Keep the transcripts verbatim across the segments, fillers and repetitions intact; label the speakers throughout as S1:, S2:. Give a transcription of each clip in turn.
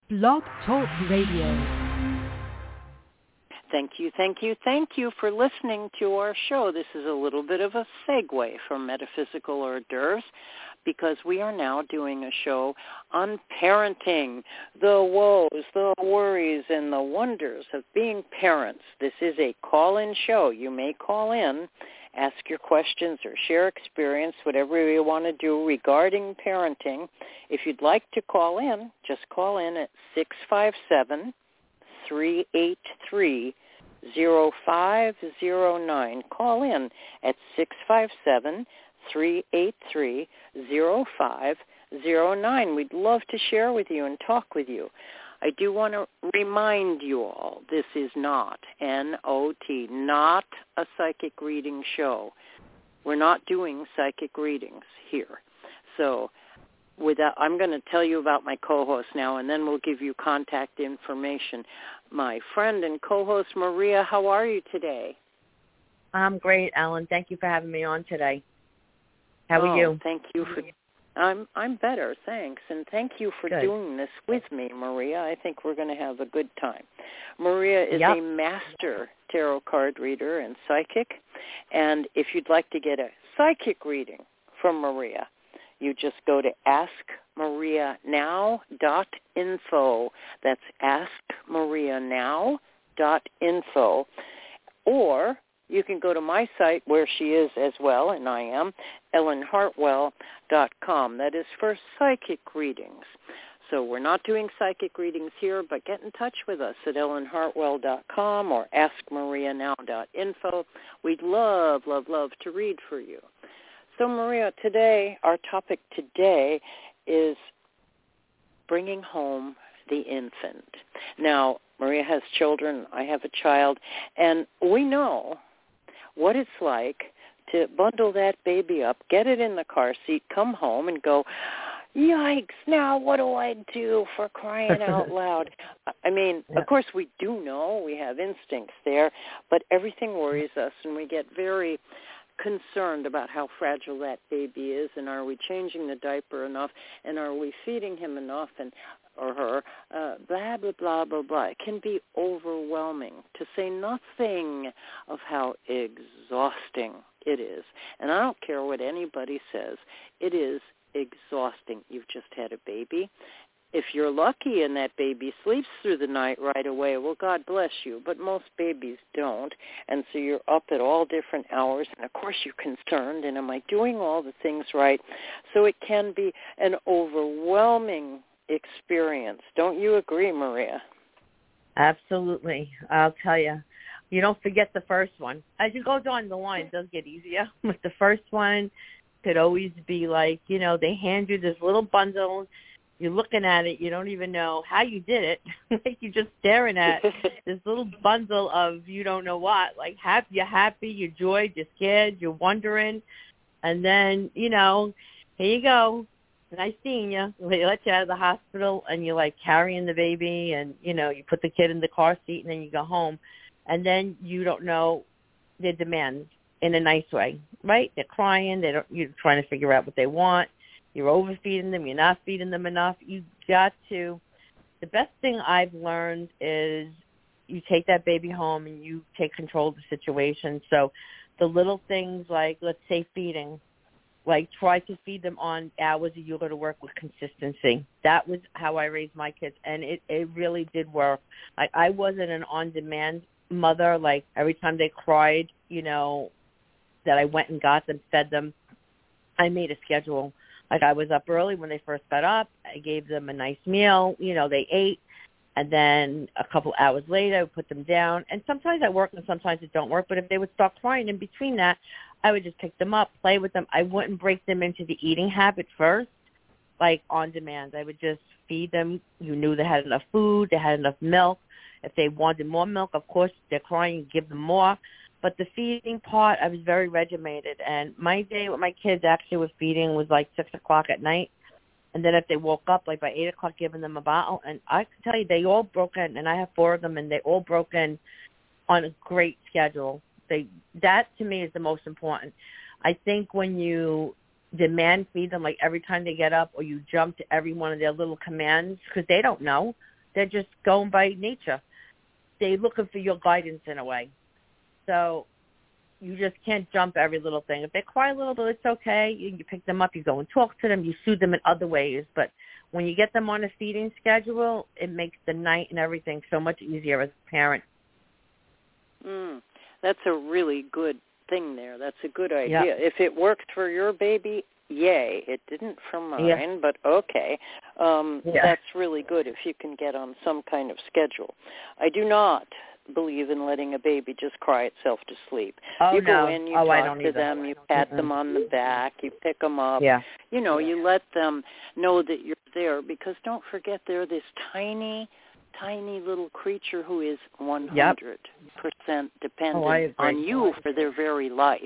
S1: Blog Talk Radio.
S2: Thank you, thank you, thank you for listening to our show. This is a little bit of a segue from Metaphysical Hors d'oeuvres because we are now doing a show on parenting, the woes, the worries, and the wonders of being parents. This is a call-in show. You may call in, ask your questions, or share experience, whatever you want to do regarding parenting. If you'd like to call in, just call in at six five seven, three eight three, zero five zero nine. Call in at six five seven, three eight three, zero five zero nine. We'd love to share with you and talk with you. I do want to remind you all, this is not, N O T, not a psychic reading show. We're not doing psychic readings here. So with that, I'm going to tell you about my co-host now, and then we'll give you contact information. My friend and co-host, Maria, how are you today?
S3: I'm great, Ellen. Thank you for having me on today. How are
S2: oh,
S3: you?
S2: Thank you for... I'm I'm better, thanks, and thank you for
S3: Good.
S2: doing this with me, Maria. I think we're going to have a good time. Maria is
S3: yep.
S2: a master tarot card reader and psychic, and if you'd like to get a psychic reading from Maria, you just go to ask maria now dot info. That's ask maria now dot info. Or you can go to my site where she is as well, and I am, ellen hartwell dot com. That is for psychic readings. So we're not doing psychic readings here, but get in touch with us at ellen hartwell dot com or ask maria now dot info. We'd love, love, love to read for you. So, Maria, today, our topic today is bringing home the infant. Now, Maria has children. I have a child. And we know what it's like to bundle that baby up, get it in the car seat, come home and go, yikes, now what do I do, for crying out loud? I mean, yeah. Of course we do know, we have instincts there, but everything worries us and we get very concerned about how fragile that baby is, and are we changing the diaper enough, and are we feeding him enough, and or her, uh, blah, blah, blah, blah, blah. It can be overwhelming, to say nothing of how exhausting it is. And I don't care what anybody says. It is exhausting. You've just had a baby. If you're lucky and that baby sleeps through the night right away, well, God bless you. But most babies don't. And so you're up at all different hours. And, of course, you're concerned. And am I doing all the things right? So it can be an overwhelming experience. Don't you agree, Maria?
S3: Absolutely. I'll tell you. You don't forget the first one. As you go down the line, it does get easier. But the first one could always be like, you know, they hand you this little bundle. You're looking at it. You don't even know how you did it. Like you're just staring at this little bundle of you don't know what. Like happy, you're happy, you're joyed, you're scared, you're wondering. And then, you know, here you go. Nice seeing you. They let you out of the hospital and you're like carrying the baby and, you know, you put the kid in the car seat and then you go home. And then you don't know their demands in a nice way, right? They're crying. They don't, you're trying to figure out what they want. You're overfeeding them. You're not feeding them enough. You got to, the best thing I've learned is you take that baby home and you take control of the situation. So the little things like, let's say feeding, like try to feed them on hours that you go to work with consistency. That was how I raised my kids, and it, it really did work. Like I wasn't an on-demand mother. Like every time they cried, you know, that I went and got them, fed them. I made a schedule. Like I was up early when they first got up. I gave them a nice meal. You know, they ate. And then a couple hours later, I would put them down. And sometimes I work and sometimes it don't work. But if they would start crying in between that, I would just pick them up, play with them. I wouldn't break them into the eating habit first, like on demand. I would just feed them. You knew they had enough food. They had enough milk. If they wanted more milk, of course, they're crying, you give them more. But the feeding part, I was very regimented. And my day with my kids actually with feeding was like six o'clock at night. And then if they woke up, like by eight o'clock, giving them a bottle. And I can tell you, they all broke in. And I have four of them, and they all broke in on a great schedule. They That, to me, is the most important. I think when you demand feed them, like every time they get up, or you jump to every one of their little commands, because they don't know. They're just going by nature. They're looking for your guidance in a way. So you just can't jump every little thing. If they cry a little bit, it's okay. You, you pick them up, you go and talk to them, you soothe them in other ways. But when you get them on a feeding schedule, it makes the night and everything so much easier as a parent.
S2: Mm, that's a really good thing there. That's a good idea.
S3: Yep.
S2: If it worked for your baby, yay. It didn't for mine,
S3: yeah.
S2: but okay. Um,
S3: yeah.
S2: That's really good if you can get on some kind of schedule. I do not believe in letting a baby just cry itself to sleep.
S3: Oh,
S2: you go
S3: no.
S2: in, you
S3: oh, I
S2: talk
S3: don't
S2: to
S3: either.
S2: them, you pat
S3: Mm-mm.
S2: them on the back, you pick them up.
S3: Yeah.
S2: You know,
S3: yeah.
S2: you let them know that you're there, because don't forget they're this tiny, tiny little creature who is one hundred percent
S3: yep.
S2: dependent
S3: oh,
S2: on you for their very life.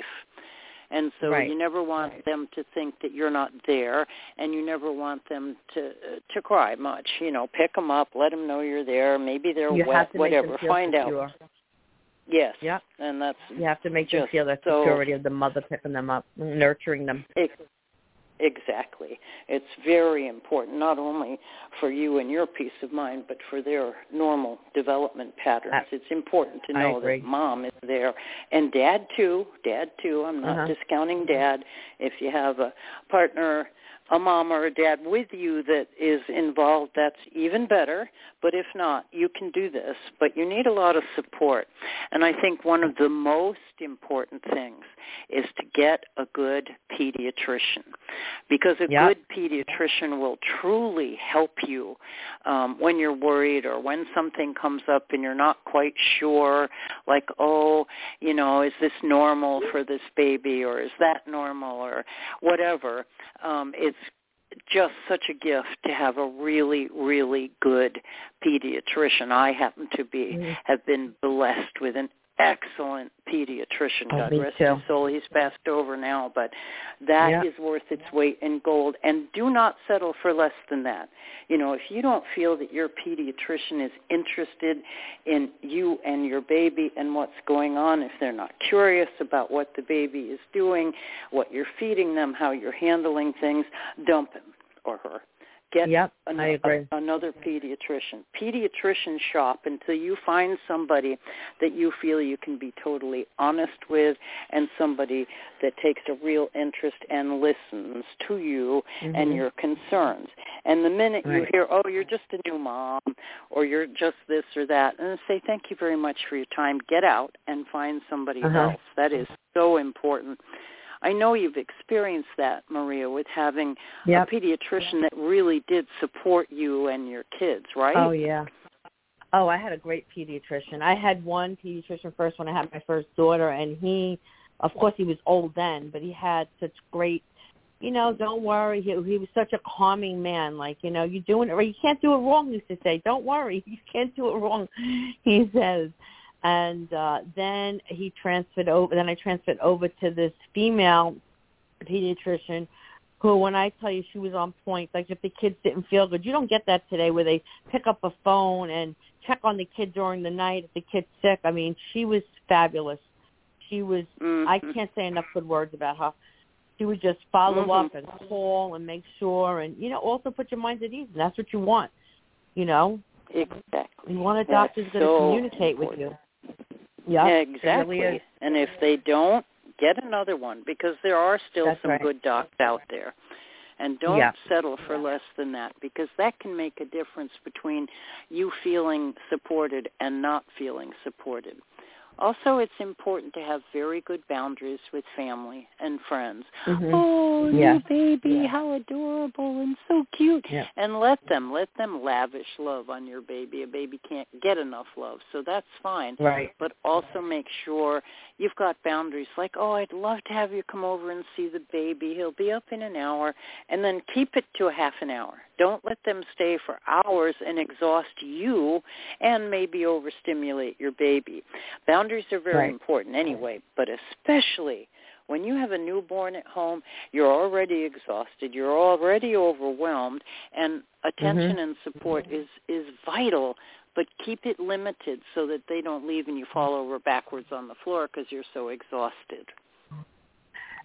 S2: And so
S3: right.
S2: you never want right. them to think that you're not there, and you never want them to uh, to cry much. You know, pick them up, let them know you're there. Maybe they're
S3: you
S2: wet,
S3: have to
S2: whatever.
S3: Make them feel
S2: Find
S3: secure.
S2: out. Yes.
S3: Yep.
S2: And that's
S3: you have to make them
S2: just
S3: feel the
S2: so,
S3: security of the mother picking them up, nurturing them.
S2: It, Exactly. It's very important, not only for you and your peace of mind, but for their normal development patterns.
S3: I,
S2: It's important to know that mom is there, and dad too. Dad too. I'm not
S3: uh-huh.
S2: discounting dad. If you have a partner, a mom or a dad with you that is involved, that's even better. But if not, you can do this. But you need a lot of support. And I think one of the most important things is to get a good pediatrician, because a
S3: yep.
S2: good pediatrician will truly help you um, when you're worried or when something comes up and you're not quite sure, like, oh, you know, is this normal for this baby, or is that normal, or whatever. Um, it's just such a gift to have a really, really good pediatrician. I happen to be,
S3: mm-hmm.
S2: have been blessed with an excellent pediatrician.
S3: Oh,
S2: God rest
S3: too.
S2: his soul. He's passed over now, but that
S3: yeah.
S2: is worth its weight in gold. And do not settle for less than that. You know, if you don't feel that your pediatrician is interested in you and your baby and what's going on, if they're not curious about what the baby is doing, what you're feeding them, how you're handling things, dump him or her. Get
S3: yep,
S2: an,
S3: I agree.
S2: a, another pediatrician. Pediatrician shop until you find somebody that you feel you can be totally honest with, and somebody that takes a real interest and listens to you
S3: mm-hmm.
S2: and your concerns. And the minute
S3: right.
S2: you hear, oh, you're just a new mom, or you're just this or that, and say, thank you very much for your time. Get out and find somebody
S3: uh-huh.
S2: else. That is so important. I know you've experienced that, Maria, with having
S3: yep.
S2: a pediatrician that really did support you and your kids, right?
S3: Oh, yeah. Oh, I had a great pediatrician. I had one pediatrician first when I had my first daughter, and he, of course, he was old then, but he had such great, you know, don't worry. He, he was such a calming man. Like, you know, you're doing it right. You can't do it wrong, he used to say. Don't worry. You can't do it wrong, he says. And uh, then he transferred over. Then I transferred over to this female pediatrician, who, when I tell you, she was on point. Like, if the kids didn't feel good, you don't get that today, where they pick up a phone and check on the kid during the night if the kid's sick. I mean, she was fabulous. She was.
S2: Mm-hmm.
S3: I can't say enough good words about her. She would just follow
S2: mm-hmm.
S3: up and call and make sure, and you know, also put your mind at ease. And that's what you want. You know.
S2: Exactly.
S3: You want a doctor who's going to
S2: so
S3: communicate
S2: important.
S3: with you. Yeah,
S2: exactly.
S3: Really
S2: and if they don't, get another one, because there are still
S3: That's
S2: some
S3: right.
S2: good docs out there. And don't
S3: yeah.
S2: settle for less than that, because that can make a difference between you feeling supported and not feeling supported. Also, it's important to have very good boundaries with family and friends.
S3: Mm-hmm.
S2: Oh,
S3: yeah.
S2: new baby,
S3: yeah.
S2: how adorable and so cute.
S3: Yeah.
S2: And let them, let them lavish love on your baby. A baby can't get enough love, so that's fine.
S3: Right.
S2: But also make sure you've got boundaries, like, oh, I'd love to have you come over and see the baby. He'll be up in an hour. And then keep it to a half an hour. Don't let them stay for hours and exhaust you and maybe overstimulate your baby. Boundaries are very
S3: right.
S2: important anyway, but especially when you have a newborn at home, you're already exhausted, you're already overwhelmed, and attention
S3: mm-hmm.
S2: and support is, is vital, but keep it limited so that they don't leave and you fall over backwards on the floor because you're so exhausted.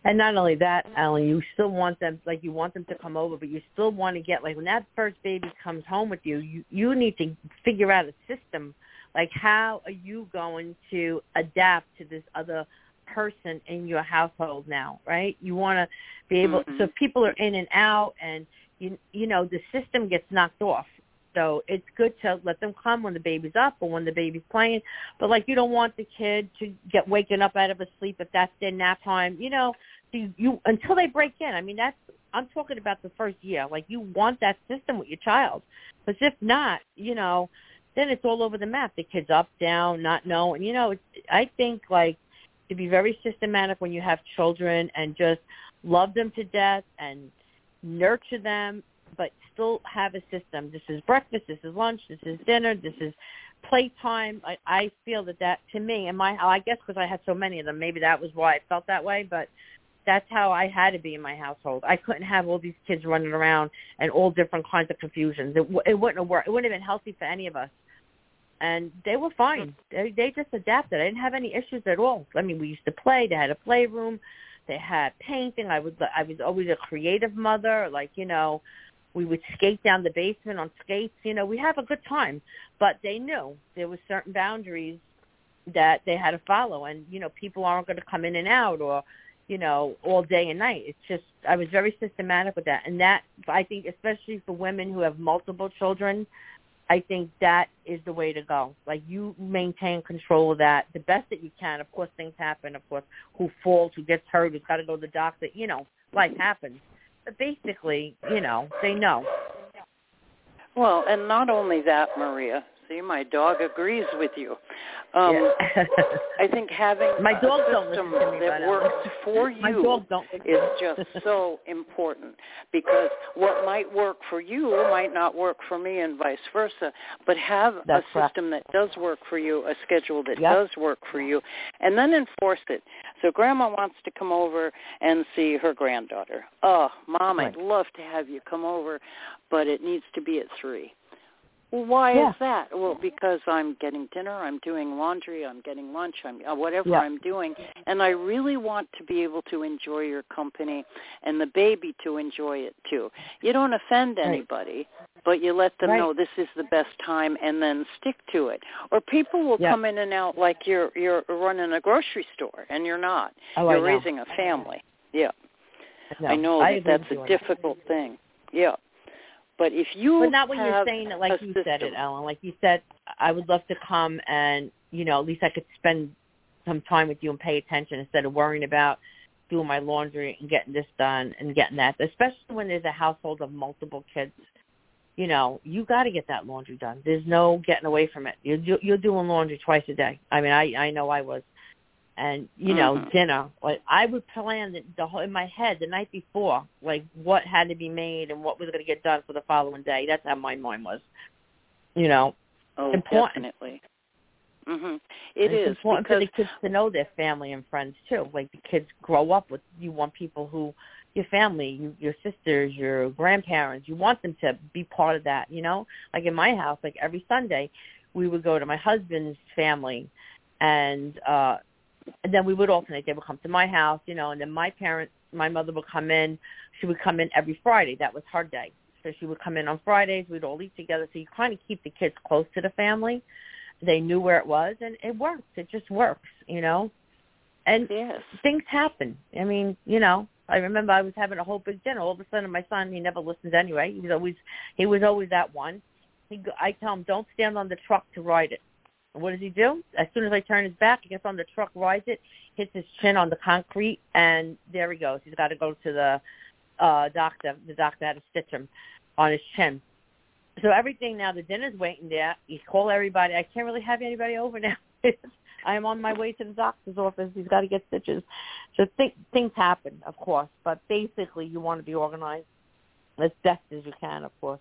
S3: And not only that, Ellen, you still want them, like you want them to come over, but you still want to get, like when that first baby comes home with you, you, you need to figure out a system. Like how are you going to adapt to this other person in your household now, right? You want to be able, mm-hmm. so if people are in and out and, you, you know, the system gets knocked off. So it's good to let them come when the baby's up or when the baby's playing. But, like, you don't want the kid to get waken up out of a sleep if that's their nap time. You know, you, you until they break in. I mean, that's I'm talking about the first year. Like, you want that system with your child. Because if not, you know, then it's all over the map. The kid's up, down, not knowing. You know, it's, I think, like, to be very systematic when you have children and just love them to death and nurture them, but still have a system. This is breakfast, this is lunch, this is dinner, this is playtime. I, I feel that that, to me, and my, I guess because I had so many of them, maybe that was why I felt that way, but that's how I had to be in my household. I couldn't have all these kids running around and all different kinds of confusions. It, it wouldn't have worked. It wouldn't have been healthy for any of us. And they were fine. They, they just adapted. I didn't have any issues at all. I mean, we used to play. They had a playroom. They had painting. I was, I was always a creative mother, like, you know, we would skate down the basement on skates. You know, we have a good time. But they knew there were certain boundaries that they had to follow. And, you know, people aren't going to come in and out or, you know, all day and night. It's just, I was very systematic with that. And that, I think, especially for women who have multiple children, I think that is the way to go. Like, you maintain control of that the best that you can. Of course, things happen. Of course, who falls, who gets hurt, who's got to go to the doctor. You know, life happens. But basically, you know, they know.
S2: Well, and not only that, Maria. See, my dog agrees with you. Um,
S3: yeah.
S2: I think having
S3: my
S2: a
S3: dog
S2: system
S3: don't me,
S2: that works for you
S3: my dog don't
S2: is just so important, because what might work for you might not work for me and vice versa. But have
S3: That's
S2: a system
S3: right.
S2: that does work for you, a schedule that
S3: yep.
S2: does work for you, and then enforce it. So Grandma wants to come over and see her granddaughter. Oh, Mom,
S3: right.
S2: I'd love to have you come over, but it needs to be at three. Well, why
S3: yeah.
S2: is that? Well, because I'm getting dinner, I'm doing laundry, I'm getting lunch, I'm uh, whatever
S3: yeah.
S2: I'm doing, and I really want to be able to enjoy your company and the baby to enjoy it too. You don't offend anybody, right. but you let them
S3: right.
S2: know this is the best time and then stick to it. Or people will
S3: yeah.
S2: come in and out like you're you're running a grocery store and you're not.
S3: Oh,
S2: you're raising a family. Yeah.
S3: No,
S2: I know
S3: I
S2: that that's a difficult
S3: that.
S2: thing. Yeah. But if you
S3: But not when
S2: have
S3: you're saying it like you
S2: system.
S3: said it, Ellen. Like you said, I would love to come and, you know, at least I could spend some time with you and pay attention instead of worrying about doing my laundry and getting this done and getting that. Especially when there's a household of multiple kids. You know, you got to get that laundry done. There's no getting away from it. You're, you're doing laundry twice a day. I mean, I, I know I was. And, you know, mm-hmm. dinner. Like, I would plan the, the whole, in my head the night before, like, what had to be made and what was going to get done for the following day. That's how my mind was. You know,
S2: oh,
S3: important.
S2: Definitely. Mm-hmm. It
S3: it's
S2: is.
S3: important
S2: because...
S3: for the kids to know their family and friends, too. Like, the kids grow up with, you want people who, your family, you, your sisters, your grandparents, you want them to be part of that, you know? Like, in my house, like, every Sunday, we would go to my husband's family and, uh, And then we would alternate. They would come to my house, you know, and then my parents, my mother would come in. She would come in every Friday. That was her day. So she would come in on Fridays. We'd all eat together. So you kind of keep the kids close to the family. They knew where it was, and it works. It just works, you know. And
S2: yes.
S3: things happen. I mean, you know, I remember I was having a whole big dinner. All of a sudden, my son, he never listens anyway. He was always, he was always that one. He, I tell him, don't stand on the truck to ride it. What does he do? As soon as I turn his back, he gets on the truck, rides it, hits his chin on the concrete, and there he goes. He's got to go to the uh, doctor. The doctor had to stitch him on his chin. So everything now, the dinner's waiting there. You call everybody. I can't really have anybody over now. I am on my way to the doctor's office. He's got to get stitches. So th- things happen, of course, but basically you want to be organized as best as you can, of course.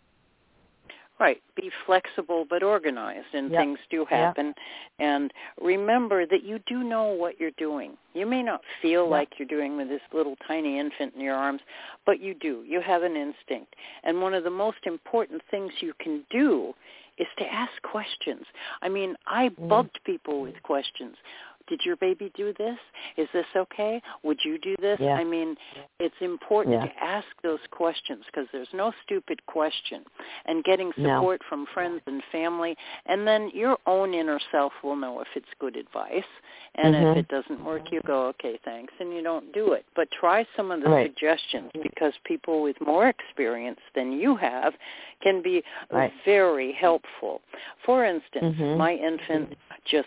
S2: Right. Be flexible but organized, and
S3: yep.
S2: things do happen. Yep. And remember that you do know what you're doing. You may not feel yep. like you're doing with this little tiny infant in your arms, but you do. You have an instinct. And one of the most important things you can do is to ask questions. I mean, I bugged people with questions. did your baby do this? Is this okay? Would you do this?
S3: Yeah.
S2: I mean, it's important
S3: yeah.
S2: to ask those questions because there's no stupid question. And getting support
S3: no.
S2: from friends and family, and then your own inner self will know if it's good advice. And
S3: mm-hmm.
S2: if it doesn't work, you go, okay, thanks, and you don't do it. But try some of the
S3: right.
S2: suggestions because people with more experience than you have can be
S3: right.
S2: very helpful. For instance,
S3: mm-hmm.
S2: my infant just,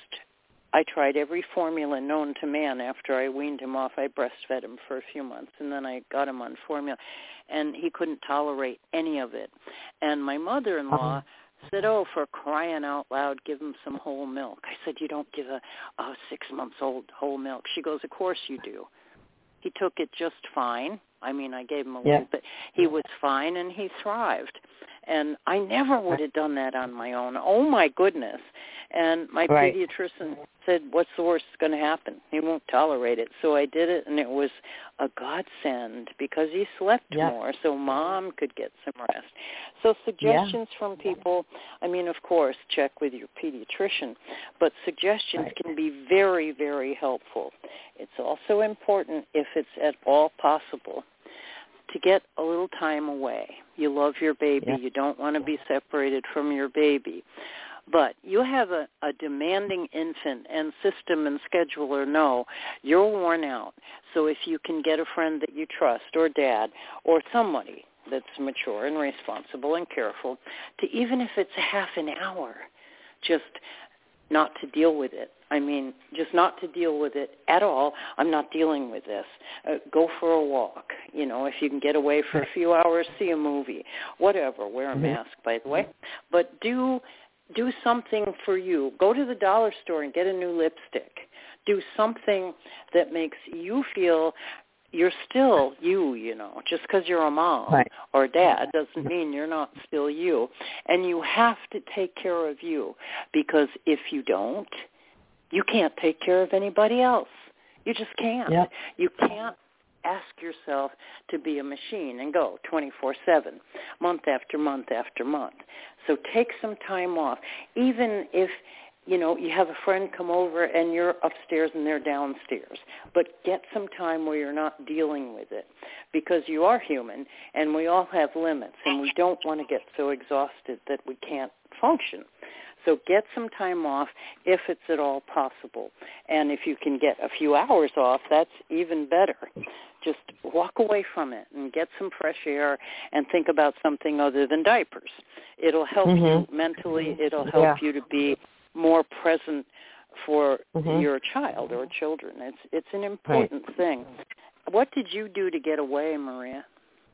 S2: I tried every formula known to man after I weaned him off. I breastfed him for a few months, and then I got him on formula, and he couldn't tolerate any of it. And my mother-in-law uh-huh. said, oh, for crying out loud, give him some whole milk. I said, you don't give a, a six-months-old whole milk. She goes, of course you do. He took it just fine. I mean, I gave him a
S3: yeah.
S2: little bit. He was fine, and he thrived. And I never would have done that on my own. Oh, my goodness. And my
S3: right.
S2: pediatrician said, what's the worst that's going to happen? He won't tolerate it. So I did it, and it was a godsend because he slept
S3: yep.
S2: more so Mom could get some rest. So suggestions yeah. from people, I mean, of course, check with your pediatrician, but suggestions
S3: right.
S2: can be very, very helpful. It's also important, if it's at all possible, to get a little time away. You love your baby.
S3: Yeah.
S2: You don't want to be separated from your baby. But you have a, a demanding infant, and system and scheduler know you're worn out. So if you can get a friend that you trust or dad or somebody that's mature and responsible and careful to, even if it's a half an hour, just not to deal with it. I mean, just not to deal with it at all. I'm not dealing with this. Uh, go for a walk. You know, if you can get away for a few hours, see a movie, whatever. Wear a
S3: mm-hmm.
S2: mask, by the way. But do do something for you. Go to the dollar store and get a new lipstick. Do something that makes you feel you're still you, you know. Just because you're a mom
S3: right.
S2: or dad doesn't mean you're not still you. And you have to take care of you, because if you don't, you can't take care of anybody else. You just can't.
S3: Yep.
S2: You can't ask yourself to be a machine and go twenty-four seven, month after month after month. So take some time off. Even if, you know, you have a friend come over and you're upstairs and they're downstairs, but get some time where you're not dealing with it, because you are human and we all have limits, and we don't want to get so exhausted that we can't function. So get some time off if it's at all possible. And if you can get a few hours off, that's even better. Just walk away from it and get some fresh air and think about something other than diapers. It'll help
S3: mm-hmm.
S2: you mentally. It'll help
S3: yeah.
S2: you to be more present for
S3: mm-hmm.
S2: your child or children. It's it's an important right. thing. What did you do to get away, Maria?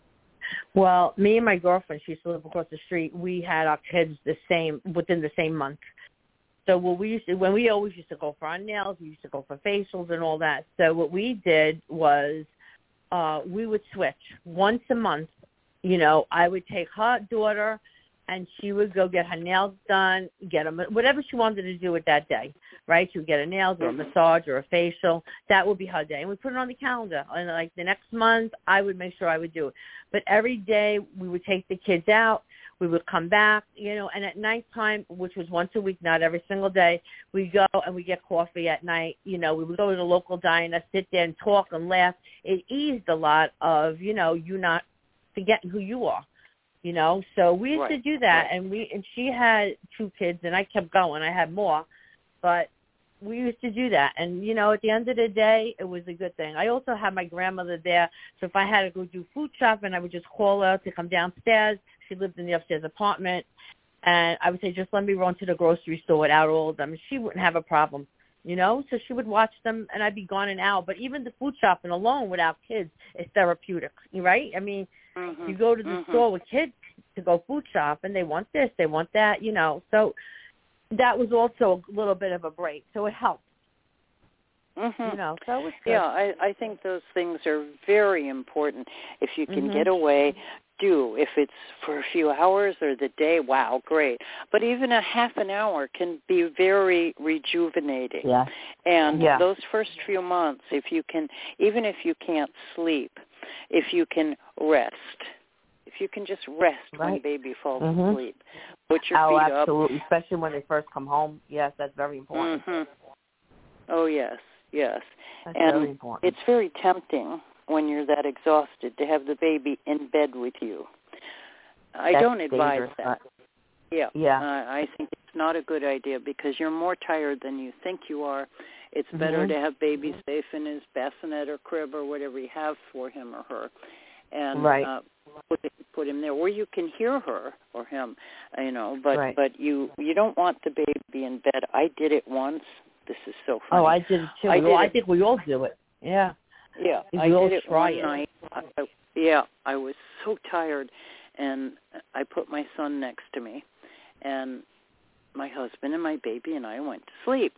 S3: Well, me and my girlfriend, she used to live across the street, we had our kids the same, within the same month. So what we used to, when we always used to go for our nails, we used to go for facials and all that. So what we did was uh, we would switch once a month. You know, I would take her daughter and she would go get her nails done, get them, whatever she wanted to do with that day, right? She would get her nails or a massage or a facial. That would be her day. And we put it on the calendar. And like the next month, I would make sure I would do it. But every day we would take the kids out. We would come back, you know, and at nighttime, which was once a week, not every single day, we go and we get coffee at night. You know, we would go to the local diner, sit there and talk and laugh. It eased a lot of, you know, you not forgetting who you are. You know, so we used
S2: right.
S3: to do that,
S2: right.
S3: and we and she had two kids, and I kept going. I had more, but we used to do that, and you know, at the end of the day, it was a good thing. I also had my grandmother there, so if I had to go do food shopping, I would just call her to come downstairs. She lived in the upstairs apartment, and I would say, just let me run to the grocery store without all of them. She wouldn't have a problem, you know. So she would watch them, and I'd be gone and out. But even the food shopping alone without kids is therapeutic, right? I mean.
S2: Mm-hmm.
S3: You go to the
S2: mm-hmm.
S3: store with kids to go food shop, and they want this, they want that, you know. So that was also a little bit of a break. So it helped,
S2: mm-hmm.
S3: you know. So it was good.
S2: Yeah, I, I think those things are very important. If you can
S3: mm-hmm.
S2: get away, do. If it's for a few hours or the day, wow, great. But even a half an hour can be very rejuvenating.
S3: Yeah.
S2: And
S3: yeah.
S2: those first few months, if you can, even if you can't sleep, if you can rest, if you can just rest
S3: right.
S2: when baby falls
S3: mm-hmm.
S2: asleep, put your
S3: oh,
S2: feet
S3: absolutely.
S2: up.
S3: Especially when they first come home. Yes, that's very important.
S2: Mm-hmm. Oh, yes, yes.
S3: That's
S2: and
S3: very important.
S2: It's very tempting when you're that exhausted to have the baby in bed with you. I
S3: That's
S2: don't advise
S3: dangerous.
S2: that. Yeah,
S3: yeah.
S2: Uh, I think it's not a good idea because you're more tired than you think you are. It's better
S3: mm-hmm.
S2: to have baby safe in his bassinet or crib or whatever you have for him or her, and
S3: right.
S2: uh, put put him there where you can hear her or him, you know. But
S3: right.
S2: but you you don't want the baby in bed. I did it once. This is so funny.
S3: Oh, I did it too.
S2: I,
S3: well,
S2: did
S3: I
S2: it.
S3: think we all do it. Yeah.
S2: Yeah,
S3: we
S2: I
S3: all
S2: did it
S3: try
S2: one
S3: it.
S2: night. I, I, yeah, I was so tired, and I put my son next to me, and my husband and my baby and I went to sleep.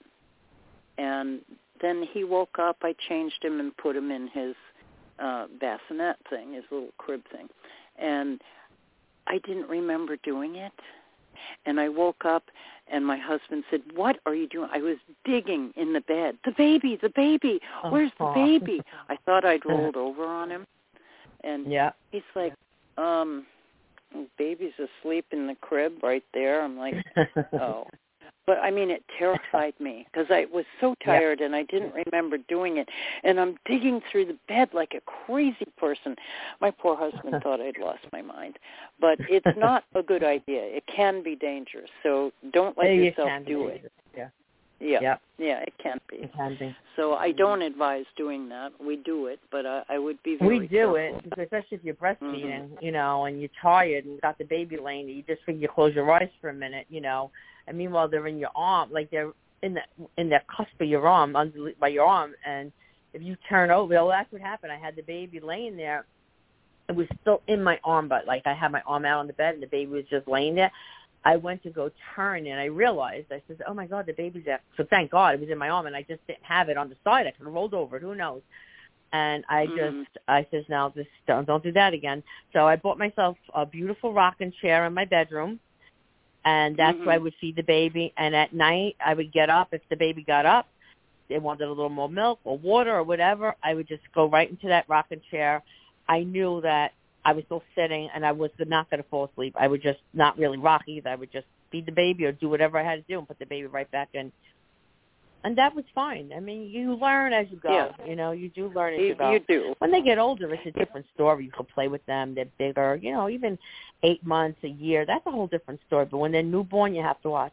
S2: And then he woke up. I changed him and put him in his uh, bassinet thing, his little crib thing. And I didn't remember doing it. And I woke up, and my husband said, "What are you doing?" I was digging in the bed. The baby, the baby. Where's the baby? I thought I'd rolled over on him. And
S3: yeah.
S2: he's like, um, baby's asleep in the crib right there. I'm like, oh. But, I mean, it terrified me because I was so tired, yeah. and I didn't remember doing it. And I'm digging through the bed like a crazy person. My poor husband thought I'd lost my mind. But it's not a good idea. It can be dangerous. So don't let
S3: yeah,
S2: yourself
S3: you
S2: do it.
S3: Yeah.
S2: Yeah.
S3: Yep.
S2: Yeah, it can be.
S3: It can be.
S2: So I don't advise doing that. We do it, but I, I would be very
S3: We do
S2: careful.
S3: it, because especially if you're breastfeeding,
S2: mm-hmm.
S3: you know, and you're tired and got the baby laying there, you just figure you close your eyes for a minute, you know, and meanwhile they're in your arm, like they're in the in the cusp of your arm, under by your arm, and if you turn over, well, that's what happened. I had the baby laying there. It was still in my arm, but like I had my arm out on the bed and the baby was just laying there. I went to go turn, and I realized, I said, oh, my God, the baby's there. So thank God it was in my arm, and I just didn't have it on the side. I could have rolled over it. Who knows? And I
S2: mm-hmm.
S3: just, I said, now just don't, don't do that again. So I bought myself a beautiful rocking chair in my bedroom, and that's
S2: mm-hmm.
S3: where I would feed the baby. And at night, I would get up. If the baby got up, they wanted a little more milk or water or whatever, I would just go right into that rocking chair. I knew that I was still sitting, and I was not going to fall asleep. I would just not really rock either. I would just feed the baby or do whatever I had to do and put the baby right back in. And that was fine. I mean, you learn as you go.
S2: Yeah.
S3: You know, you do learn as
S2: you,
S3: you go.
S2: You do.
S3: When they get older, it's a different story. You can play with them. They're bigger. You know, even eight months, a year, that's a whole different story. But when they're newborn, you have to watch.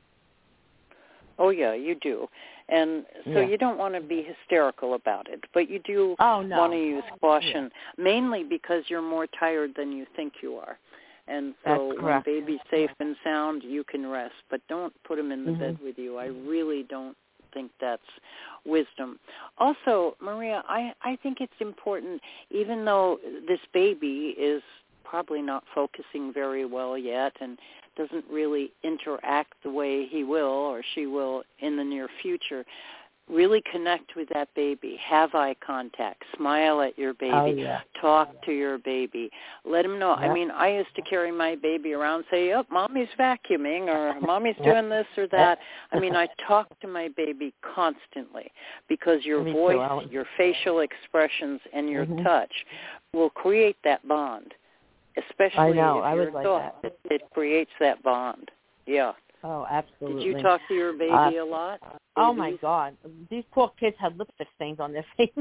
S2: Oh, yeah, you do. And so
S3: yeah.
S2: you don't want to be hysterical about it, but you do
S3: oh, no.
S2: want to use caution, yeah. mainly because you're more tired than you think you are. And so when baby's safe and sound, you can rest, but don't put him in the
S3: mm-hmm.
S2: bed with you. I really don't think that's wisdom. Also, Maria, I, I think it's important, even though this baby is probably not focusing very well yet and doesn't really interact the way he will or she will in the near future, really connect with that baby. Have eye contact. Smile at your baby.
S3: Oh, yeah.
S2: Talk to your baby. Let him know.
S3: Yep.
S2: I mean, I used to carry my baby around and say, oh, Mommy's vacuuming or Mommy's
S3: yep.
S2: doing this or that.
S3: Yep.
S2: I mean, I talk to my baby constantly because your
S3: Me
S2: voice,
S3: too,
S2: your facial expressions, and your
S3: mm-hmm.
S2: touch will create that bond. Especially
S3: I know.
S2: if
S3: I
S2: you're
S3: would like
S2: adult,
S3: that.
S2: it, it creates that bond. Yeah.
S3: Oh, absolutely.
S2: Did you talk to your baby
S3: uh,
S2: a lot?
S3: Oh, my God. These poor kids had lipstick stains on their faces.